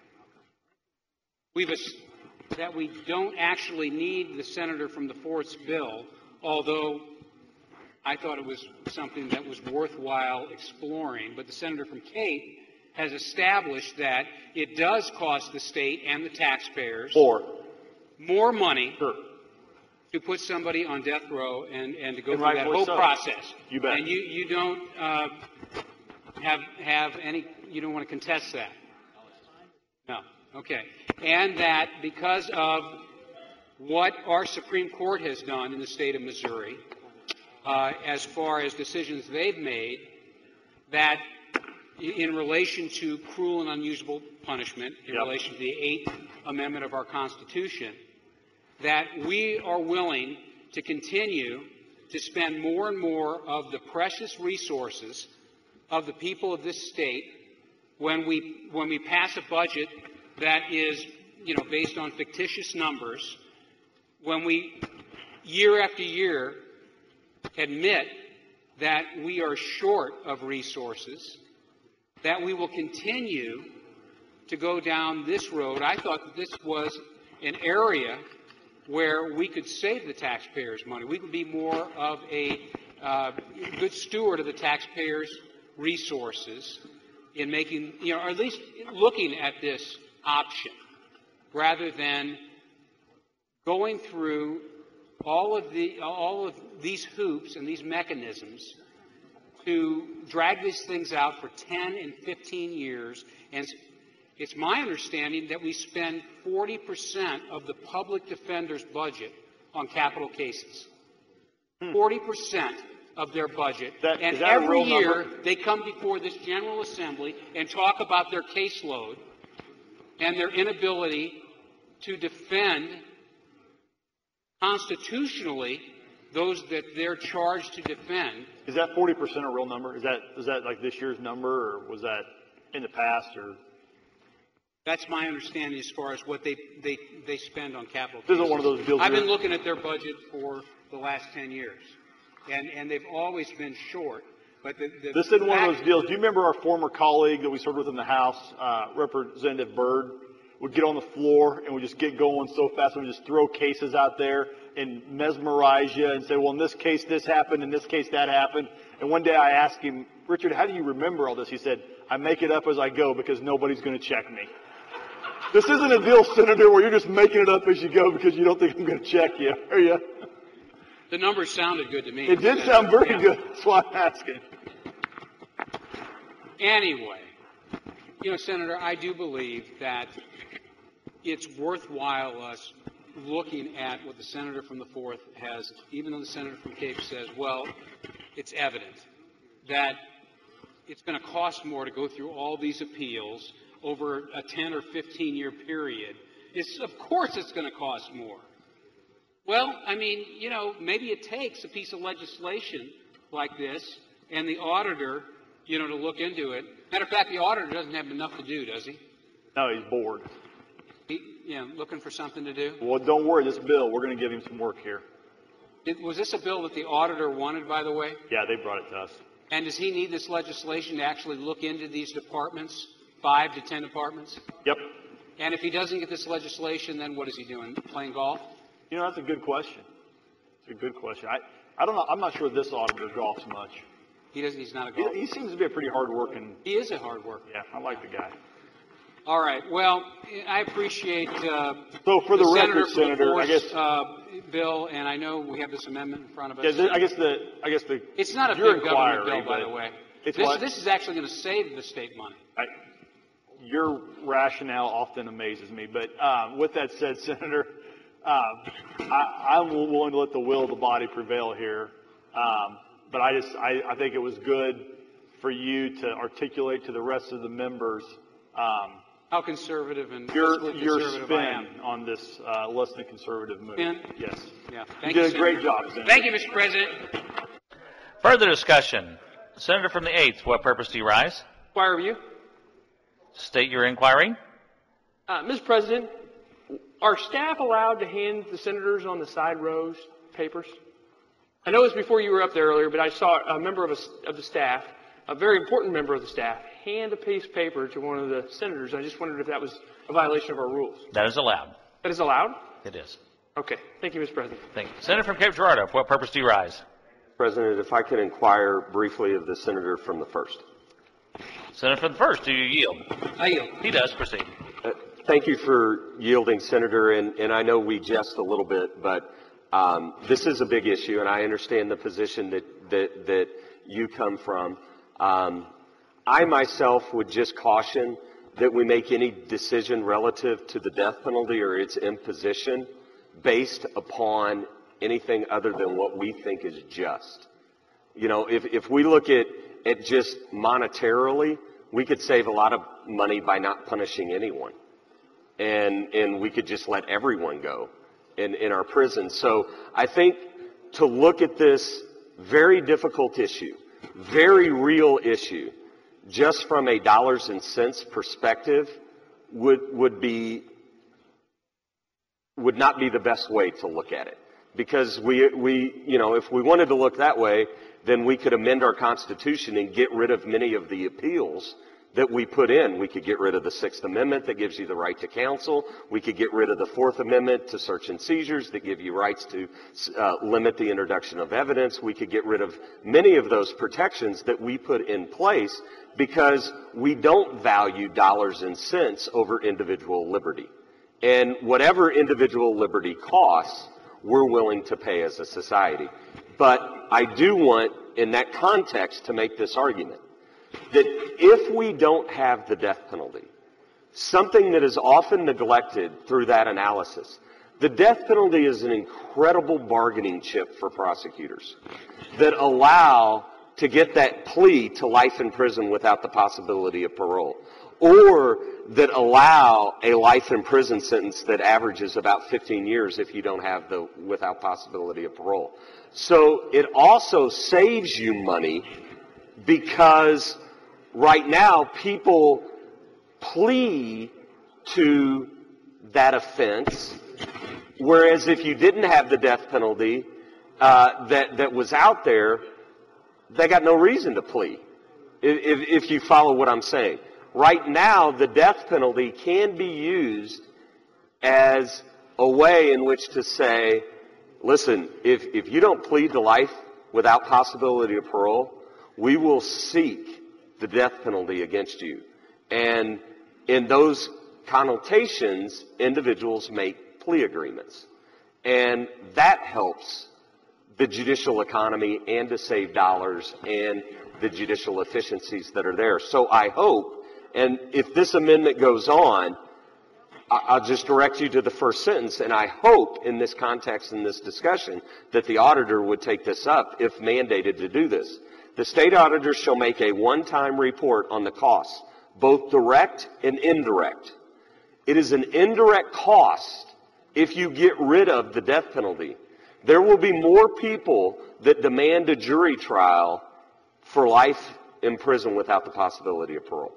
we've es- that we don't actually need the senator from the fourth bill, although I thought it was something that was worthwhile exploring. But the senator from Cape has established that it does cost the state and the taxpayers More. more money Sure. to put somebody on death row and, and to go And through that rightfully whole so. process. You bet. And you, you don't uh, have have any you don't want to contest that. No. Okay. And that because of what our Supreme Court has done in the state of Missouri, uh, as far as decisions they've made, that in relation to cruel and unusual punishment, in Yep. relation to the Eighth Amendment of our Constitution, that we are willing to continue to spend more and more of the precious resources of the people of this state when we when we pass a budget that is, you know, based on fictitious numbers, when we year after year admit that we are short of resources, that we will continue to go down this road. I thought that this was an area where we could save the taxpayers money. We could be more of a uh, good steward of the taxpayers' resources in making, you know, or at least looking at this option, rather than going through all of the all of these hoops and these mechanisms to drag these things out for ten and fifteen years. And it's my understanding that we spend forty percent of the public defender's budget on capital cases. forty percent of their budget. That, and is that a every real year number? they come before this General Assembly and talk about their caseload and their inability to defend constitutionally those that they're charged to defend. Is that forty percent a real number? Is that is that like this year's number, or was that in the past? Or that's my understanding as far as what they they, they spend on capital This cases. isn't one of those deals I've where- been looking at their budget for the last ten years, and and they've always been short. But the, the this isn't one of fact- those deals. Do you remember our former colleague that we served with in the House, uh, Representative Byrd, would get on the floor and would just get going so fast and would just throw cases out there and mesmerize you and say, well, in this case this happened, in this case that happened. And one day I asked him, Richard, how do you remember all this? He said, I make it up as I go because nobody's going to check me. This isn't a deal, Senator, where you're just making it up as you go because you don't think I'm going to check you, are you? The numbers sounded good to me. It did sound very Yeah. good. That's why I'm asking. Anyway, you know, Senator, I do believe that it's worthwhile us looking at what the senator from the fourth has, even though the senator from Cape says, well, it's evident that it's going to cost more to go through all these appeals over a ten or fifteen year period. It's, of course it's going to cost more. Well, I mean, you know, maybe it takes a piece of legislation like this and the auditor, you know, to look into it. Matter of fact, the auditor doesn't have enough to do, does he? No, he's bored. He, you know, looking for something to do? Well, don't worry. This bill, we're going to give him some work here. It, was this a bill that the auditor wanted, by the way? Yeah, they brought it to us. And does he need this legislation to actually look into these departments, five to ten departments? Yep. And if he doesn't get this legislation, then what is he doing? Playing golf? You know, that's a good question. It's a good question. I, I don't know. I'm not sure this auditor golfs much. He doesn't. He's not a He, golfer. he seems to be a pretty hard-working. He is a hard worker. Yeah, I like the guy. All right. Well, I appreciate. Uh, So for the senator record, from the Senator, I fourth, guess- uh, bill, and I know we have this amendment in front of us. Yeah, th- I guess the I guess the It's not a your big government inquiry, bill, by but the way. It's This, what? this is actually going to save the state money. I, your rationale often amazes me. But um, with that said, Senator, um, I, I'm willing to let the will of the body prevail here. Um, but I just I, I think it was good for you to articulate to the rest of the members um, How conservative and your fiscally your conservative I am. spin on this uh, less than conservative move. Spin? Yes. Yeah. You Thank did a Senator. great job, Senator. Thank you, Mister President. Further discussion. Senator from the eighth, what purpose do you rise? Inquire of you. State your inquiry. Uh, Mister President, are staff allowed to hand the senators on the side rows papers? I know it was before you were up there earlier, but I saw a member of, a, of the staff, a very important member of the staff, hand a piece of paper to one of the senators. I just wondered if that was a violation of our rules. That is allowed. That is allowed? It is. Okay. Thank you, Mister President. Thank you. Senator from Cape Girardeau, for what purpose do you rise? President, if I could inquire briefly of the senator from the first. Senator from the first, do you yield? I yield. He does. Proceed. Uh, thank you for yielding, Senator, and, and I know we jest a little bit, but um, this is a big issue, and I understand the position that, that, that you come from. Um, I myself would just caution that we make any decision relative to the death penalty or its imposition based upon anything other than what we think is just. You know, if, if we look at, at just monetarily, we could save a lot of money by not punishing anyone. And, and we could just let everyone go in, in our prisons. So I think to look at this very difficult issue, very real issue, just from a dollars and cents perspective would, would be, would not be the best way to look at it. Because we, we, you know, if we wanted to look that way, then we could amend our Constitution and get rid of many of the appeals that we put in. We could get rid of the Sixth Amendment that gives you the right to counsel. We could get rid of the Fourth Amendment to search and seizures that give you rights to uh, limit the introduction of evidence. We could get rid of many of those protections that we put in place because we don't value dollars and cents over individual liberty. And whatever individual liberty costs, we're willing to pay as a society. But I do want, in that context, to make this argument that if we don't have the death penalty, something that is often neglected through that analysis, the death penalty is an incredible bargaining chip for prosecutors that allow to get that plea to life in prison without the possibility of parole, or that allow a life in prison sentence that averages about fifteen years if you don't have the without possibility of parole. So it also saves you money because right now people plea to that offense, whereas if you didn't have the death penalty uh, that, that was out there, they got no reason to plea, if, if you follow what I'm saying. Right now, the death penalty can be used as a way in which to say, listen, if, if you don't plead to life without possibility of parole, we will seek the death penalty against you. And in those connotations, individuals make plea agreements. And that helps the judicial economy and to save dollars and the judicial efficiencies that are there. So I hope, and if this amendment goes on, I'll just direct you to the first sentence, and I hope in this context, in this discussion, that the auditor would take this up if mandated to do this. The state auditor shall make a one-time report on the costs, both direct and indirect. It is an indirect cost if you get rid of the death penalty. There will be more people that demand a jury trial for life in prison without the possibility of parole.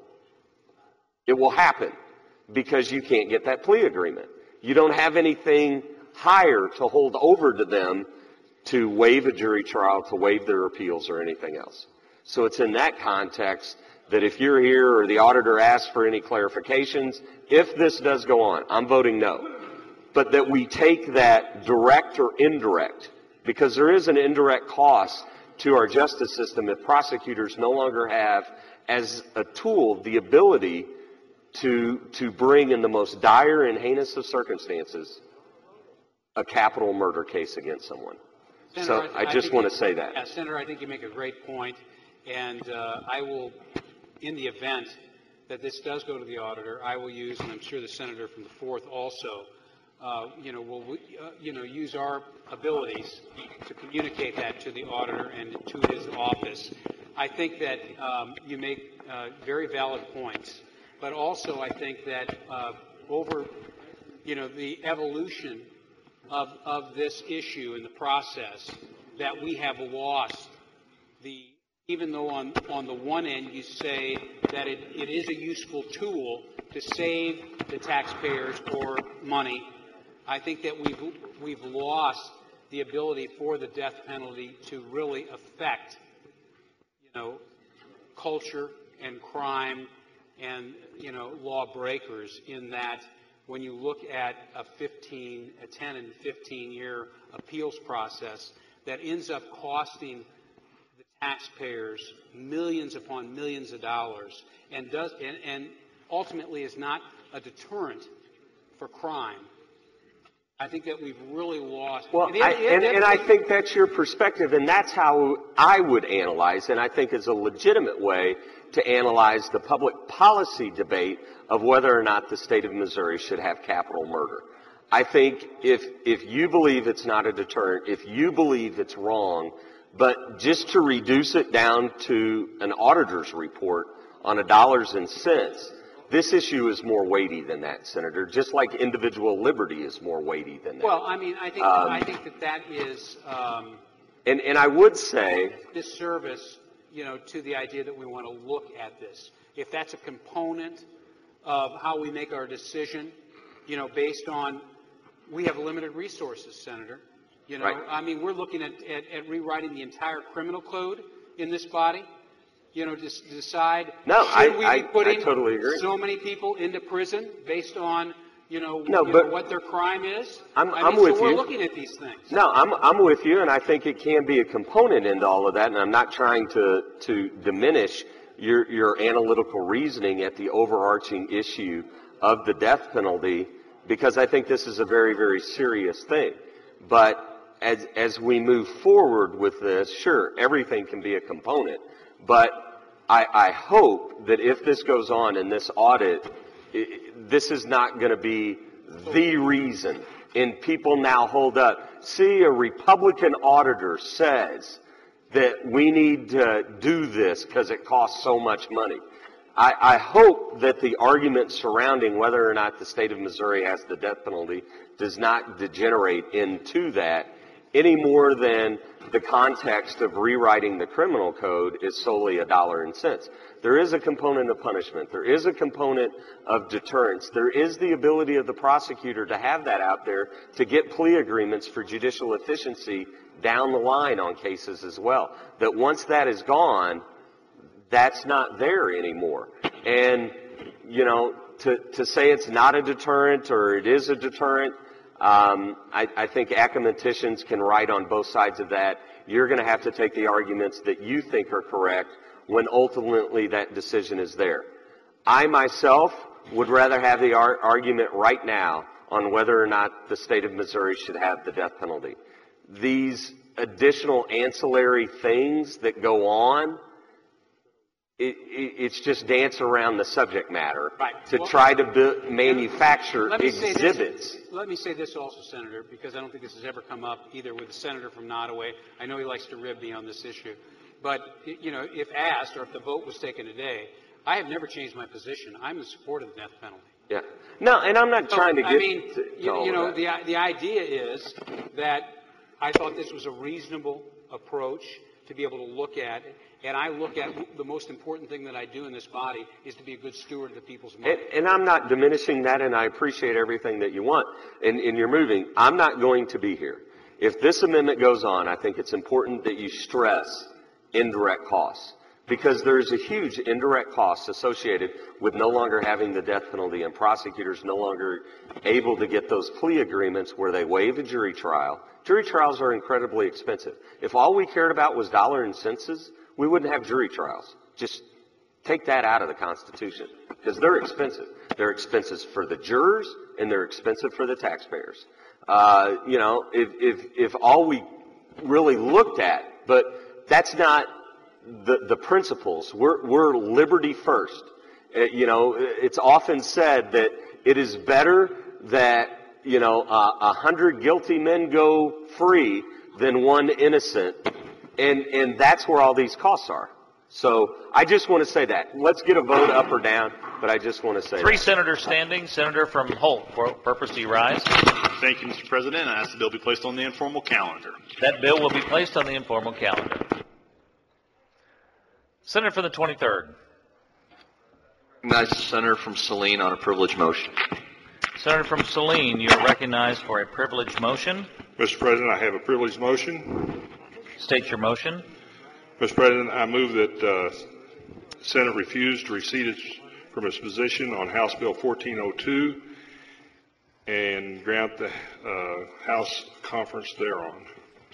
It will happen because you can't get that plea agreement. You don't have anything higher to hold over to them to waive a jury trial, to waive their appeals or anything else. So it's in that context that if you're here or the auditor asks for any clarifications, if this does go on, I'm voting no. But that we take that direct or indirect, because there is an indirect cost to our justice system if prosecutors no longer have as a tool the ability to, to bring in the most dire and heinous of circumstances a capital murder case against someone. Senator, so I, I just want to say that. Yeah, Senator, I think you make a great point, and uh, I will, in the event that this does go to the auditor, I will use, and I'm sure the senator from the fourth also, uh, you know, will uh, you know use our abilities to communicate that to the auditor and to his office. I think that um, you make uh, very valid points, but also I think that uh, over, you know, the evolution Of, of this issue in the process, that we have lost the, even though on, on the one end you say that it, it is a useful tool to save the taxpayers or money, I think that we've, we've lost the ability for the death penalty to really affect, you know, culture and crime and, you know, lawbreakers, in that when you look at a fifteen, a ten and fifteen year appeals process that ends up costing the taxpayers millions upon millions of dollars, and does and, and ultimately is not a deterrent for crime, I think that we've really lost. Well, and, it, I, it, and, and I think that's your perspective, and that's how I would analyze, and I think is a legitimate way to analyze the public policy debate of whether or not the state of Missouri should have capital murder. I think if if you believe it's not a deterrent, if you believe it's wrong, but just to reduce it down to an auditor's report on a dollars and cents, this issue is more weighty than that, Senator, just like individual liberty is more weighty than that. Well, I mean, I think Um, I think that that is um, And, and I would say, disservice, you know, to the idea that we want to look at this. If that's a component of how we make our decision, you know, based on, we have limited resources, Senator. You know, Right. I mean, we're looking at, at, at rewriting the entire criminal code in this body. you know, to s- decide, No, should I- we I- be putting I totally agree. so many people into prison based on, you know, No, you but- know what their crime is? I'm- I I'm mean, with so we're you. looking at these things. No, I'm, I'm with you, and I think it can be a component into all of that, and I'm not trying to, to diminish your, your analytical reasoning at the overarching issue of the death penalty, because I think this is a very, very serious thing. But as, as we move forward with this, sure, everything can be a component, but I, I hope that if this goes on in this audit, i this is not going to be the reason. And people now hold up. See, a Republican auditor says that we need to do this because it costs so much money. I, I hope that the argument surrounding whether or not the state of Missouri has the death penalty does not degenerate into that any more than the context of rewriting the criminal code is solely a dollar and cents. There is a component of punishment. There is a component of deterrence. There is the ability of the prosecutor to have that out there to get plea agreements for judicial efficiency down the line on cases as well. That once that is gone, that's not there anymore. And, you know, to, to say it's not a deterrent or it is a deterrent, um, I, I think academicians can write on both sides of that. You're going to have to take the arguments that you think are correct when ultimately that decision is there. I myself would rather have the ar- argument right now on whether or not the state of Missouri should have the death penalty. These additional ancillary things that go on, It, it, it's just dance around the subject matter Right. to Well, try to bu- manufacture Let me say exhibits. this, let me say this also, Senator, because I don't think this has ever come up either with the senator from Nottoway. I know he likes to rib me on this issue. But, you know, if asked or if the vote was taken today, I have never changed my position. I'm in support of the death penalty. Yeah. No, and I'm not So, trying to get I mean, to, to you, all you of know, that. the, the idea is that I thought this was a reasonable approach to be able to look at it. And I look at the most important thing that I do in this body is to be a good steward of the people's money. And, and I'm not diminishing that, and I appreciate everything that you want. And, and you're moving. I'm not going to be here. If this amendment goes on, I think it's important that you stress indirect costs, because there's a huge indirect cost associated with no longer having the death penalty and prosecutors no longer able to get those plea agreements where they waive a jury trial. Jury trials are incredibly expensive. If all we cared about was dollar and cents, we wouldn't have jury trials. Just take that out of the Constitution, because they're expensive. They're expensive for the jurors, and they're expensive for the taxpayers. Uh, you know, if, if, if all we really looked at, but that's not the, the principles. We're, we're liberty first. Uh, you know, it's often said that it is better that, you know, uh, a hundred guilty men go free than one innocent. And, and that's where all these costs are. So I just want to say that. Let's get a vote up or down, but I just want to say Three that. senators standing. Senator from Holt, for purpose, do you rise? Thank you, Mister President. I ask the bill be placed on the informal calendar. That bill will be placed on the informal calendar. Senator from the twenty-third. Recognize the senator from Saline on a privilege motion. Senator from Saline, you are recognized for a privileged motion. Mister President, I have a privileged motion. State your motion. Mister President, I move that uh, Senate refuse to recede its, from its position on House Bill fourteen oh two and grant the uh, House conference thereon.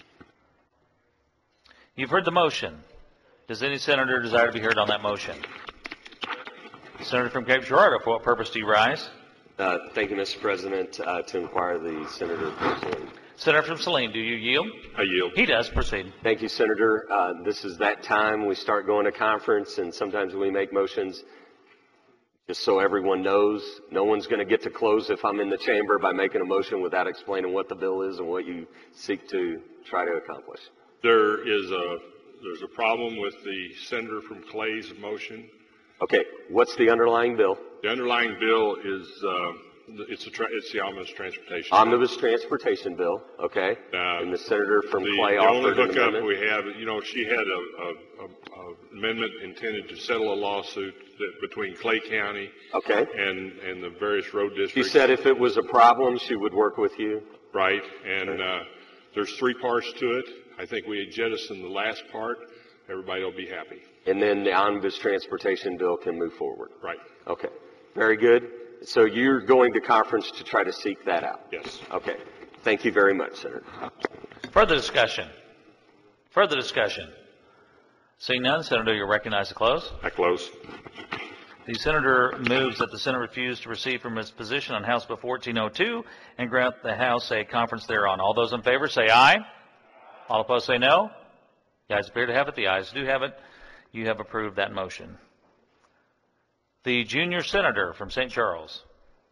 You've heard the motion. Does any senator desire to be heard on that motion? Senator from Cape Girardeau, for what purpose do you rise? Uh, thank you, Mister President, uh, to inquire the senator from Saline. Senator from Saline, do you yield? I yield. He does. Proceed. Thank you, Senator. Uh, this is that time we start going to conference, and sometimes we make motions. Just so everyone knows, no one's going to get to close if I'm in the chamber by making a motion without explaining what the bill is and what you seek to try to accomplish. There is a there's a problem with the senator from Clay's motion. Okay, what's the underlying bill? The underlying bill is uh, it's a tra- it's the omnibus transportation. Omnibus transportation bill, okay? Uh, and the senator from the, Clay the only offered an hookup amendment? we have, you know, she had a, a, a, a amendment intended to settle a lawsuit that, between Clay County Okay. and and the various road districts. She said if it was a problem, she would work with you. Right, and uh, there's three parts to it. I think we jettison the last part. Everybody will be happy. and then the omnibus transportation bill can move forward. Right. Okay. Very good. So you're going to conference to try to seek that out? Yes. Okay. Thank you very much, Senator. Further discussion? Further discussion? Seeing none, Senator, you're recognized to close. I close. The Senator moves that the Senate refuse to recede from its position on House Bill fourteen oh two and grant the House a conference thereon. All those in favor say aye. All opposed say no. The ayes appear to have it. The ayes do have it. You have approved that motion. The junior senator from Saint Charles.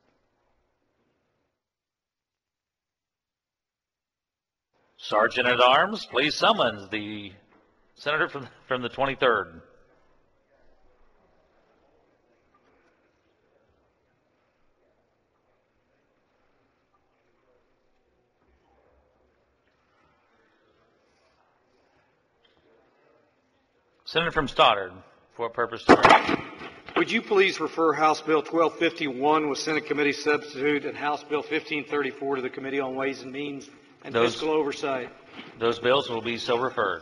Sergeant at Arms, please summons the senator from, from the twenty-third. Senator from Stoddard, for what purpose? Would you please refer House Bill twelve fifty-one with Senate Committee Substitute and House Bill fifteen thirty-four to the Committee on Ways and Means and Those- Fiscal Oversight? Those bills will be so referred.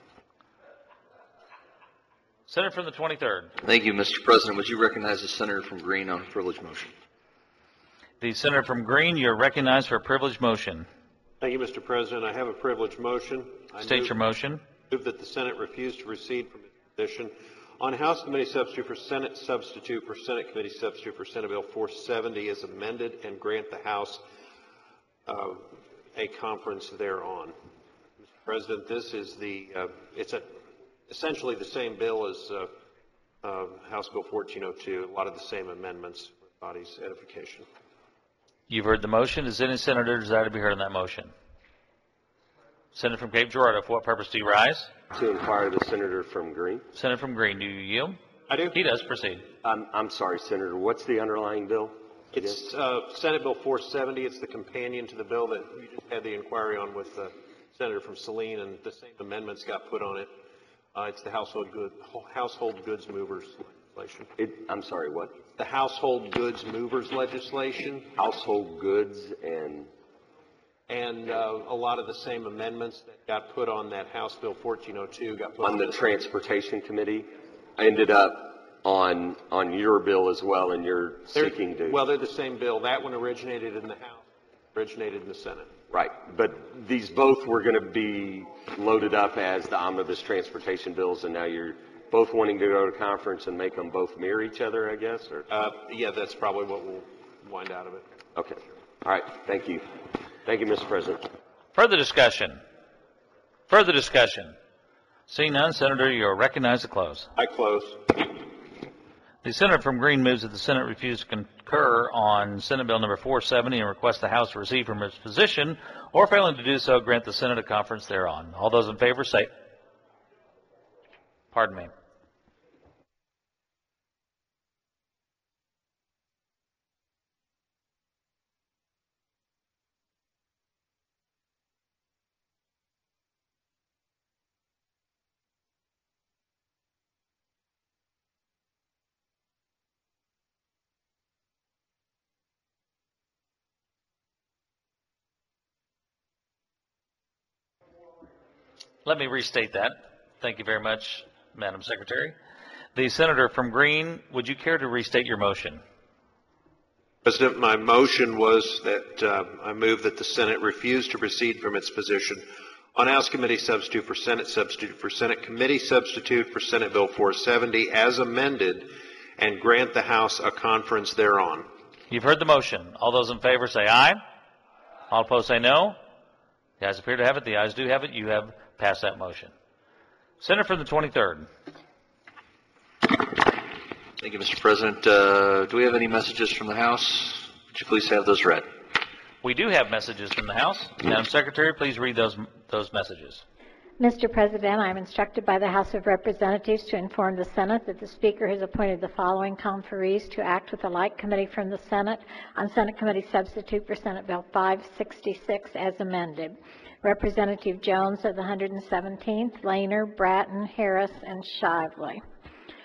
Senator from the twenty-third. Thank you, Mister President. Would you recognize the senator from Green on a privilege motion? The senator from Green, you're recognized for a privileged motion. Thank you, Mister President. I have a privileged motion. I State move- your motion. Move that the Senate refuse to recede from its position on House Committee Substitute for Senate Substitute for Senate Committee Substitute for Senate Bill four seventy as amended and grant the House uh, a conference thereon. Mister President, this is the, uh, it's a, essentially the same bill as uh, uh, House Bill fourteen oh two, a lot of the same amendments for the body's edification. You've heard the motion. Does any senator desire to be heard on that motion? Senator from Cape Girardeau, for what purpose do you rise? To inquire the senator from Green. Senator from Green, do you yield? I do. He does. Proceed. I'm, I'm sorry, Senator. What's the underlying bill? It's uh, Senate Bill four seventy. It's the companion to the bill that we just had the inquiry on with the senator from Saline, and the same amendments got put on it. Uh, it's the household good household goods movers legislation. It, I'm sorry, what? The household goods movers legislation. Household goods and and uh, a lot of the same amendments that got put on that House Bill fourteen oh two got put on on the this. Transportation Committee. I ended up on on your bill as well, and you're They're- seeking to. Well, they're the same bill. That one originated in the House, originated in the Senate. Right, but these both were going to be loaded up as the omnibus transportation bills, and now you're both wanting to go to conference and make them both mirror each other, I guess, or? Uh, yeah, that's probably what we'll wind out of it. Okay. All right. Thank you. Thank you, Mister President. Further discussion? Further discussion? Seeing none, Senator, you are recognized to close. I close. The senator from Green moves that the Senate refuse to concur on Senate Bill number four seventy and request the House to recede from its position, or failing to do so, grant the Senate a conference thereon. All those in favor say, pardon me. Let me restate that. Thank you very much, Madam Secretary. The senator from Green, would you care to restate your motion? President, my motion was that uh, I move that the Senate refuse to recede from its position on House Committee Substitute for Senate Substitute for Senate Committee Substitute for Senate Bill four seventy as amended and grant the House a conference thereon. You've heard the motion. All those in favor say aye. All opposed say no. The ayes appear to have it. The ayes do have it. You have passed that motion. Senator from the twenty-third. Thank you, Mister President. Uh, do we have any messages from the House? Would you please have those read? We do have messages from the House. Madam Secretary, please read those those messages. Mister President, I am instructed by the House of Representatives to inform the Senate that the Speaker has appointed the following conferees to act with the like committee from the Senate on Senate Committee Substitute for Senate Bill five sixty-six as amended. Representative Jones of the one hundred seventeenth, Laner, Bratton, Harris, and Shively.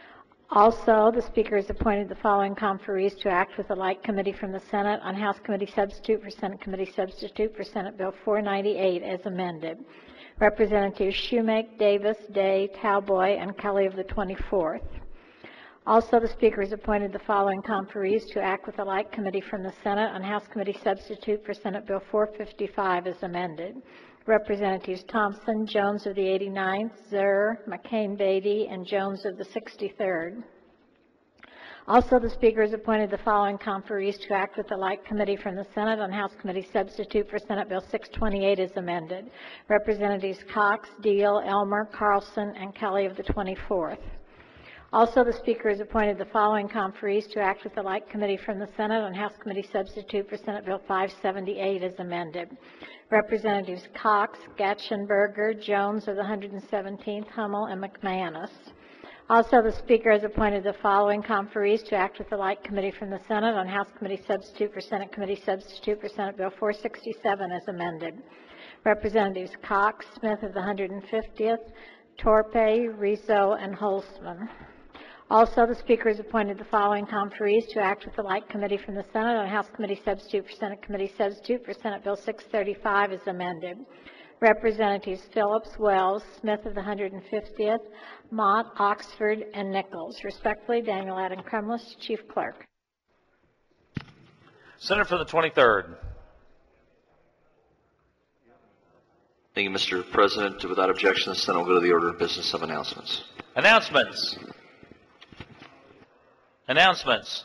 Also, the Speaker has appointed the following conferees to act with the like committee from the Senate on House Committee Substitute for Senate Committee Substitute for Senate Bill four ninety-eight as amended. Representatives Shoemake, Davis, Day, Talboy, and Kelly of the twenty-fourth. Also, the Speaker has appointed the following conferees to act with the like committee from the Senate on House Committee Substitute for Senate Bill four fifty-five as amended. Representatives Thompson, Jones of the eighty-ninth, Zer, McCain-Beatty, and Jones of the sixty-third. Also, the Speaker has appointed the following conferees to act with the like committee from the Senate on House Committee Substitute for Senate Bill six twenty-eight as amended. Representatives Cox, Deal, Elmer, Carlson, and Kelly of the twenty-fourth. Also, the Speaker has appointed the following conferees to act with the like committee from the Senate on House Committee Substitute for Senate Bill five seventy-eight as amended. Representatives Cox, Gatchenberger, Jones of the one hundred seventeenth, Hummel, and McManus. Also, the Speaker has appointed the following conferees to act with the like committee from the Senate on House Committee Substitute for Senate Committee Substitute for Senate Bill four sixty-seven as amended. Representatives Cox, Smith of the one hundred fiftieth, Torpe, Rizzo, and Holzman. Also, the Speaker has appointed the following conferees to act with the like committee from the Senate on House Committee Substitute for Senate Committee Substitute for Senate Bill six thirty-five as amended. Representatives Phillips, Wells, Smith of the one hundred fiftieth, Mott, Oxford, and Nichols. Respectfully, Daniel Adam Kremlis, Chief Clerk. Senator for the twenty-third. Thank you, Mister President. Without objection, the Senate will go to the order of business of announcements. Announcements. Announcements.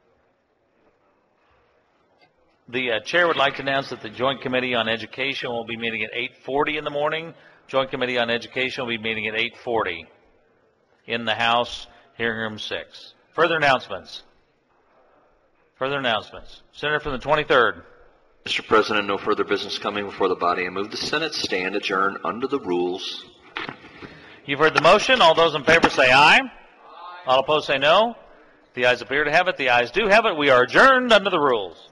The uh, chair would like to announce that the Joint Committee on Education will be meeting at eight forty in the morning. Joint Committee on Education will be meeting at eight forty in the House, hearing room six. Further announcements. Further announcements. Senator from the twenty-third. Mister President, no further business coming before the body. I move the Senate stand adjourned under the rules. You've heard the motion. All those in favor say aye. Aye. All opposed say no. The ayes appear to have it. The ayes do have it. We are adjourned under the rules.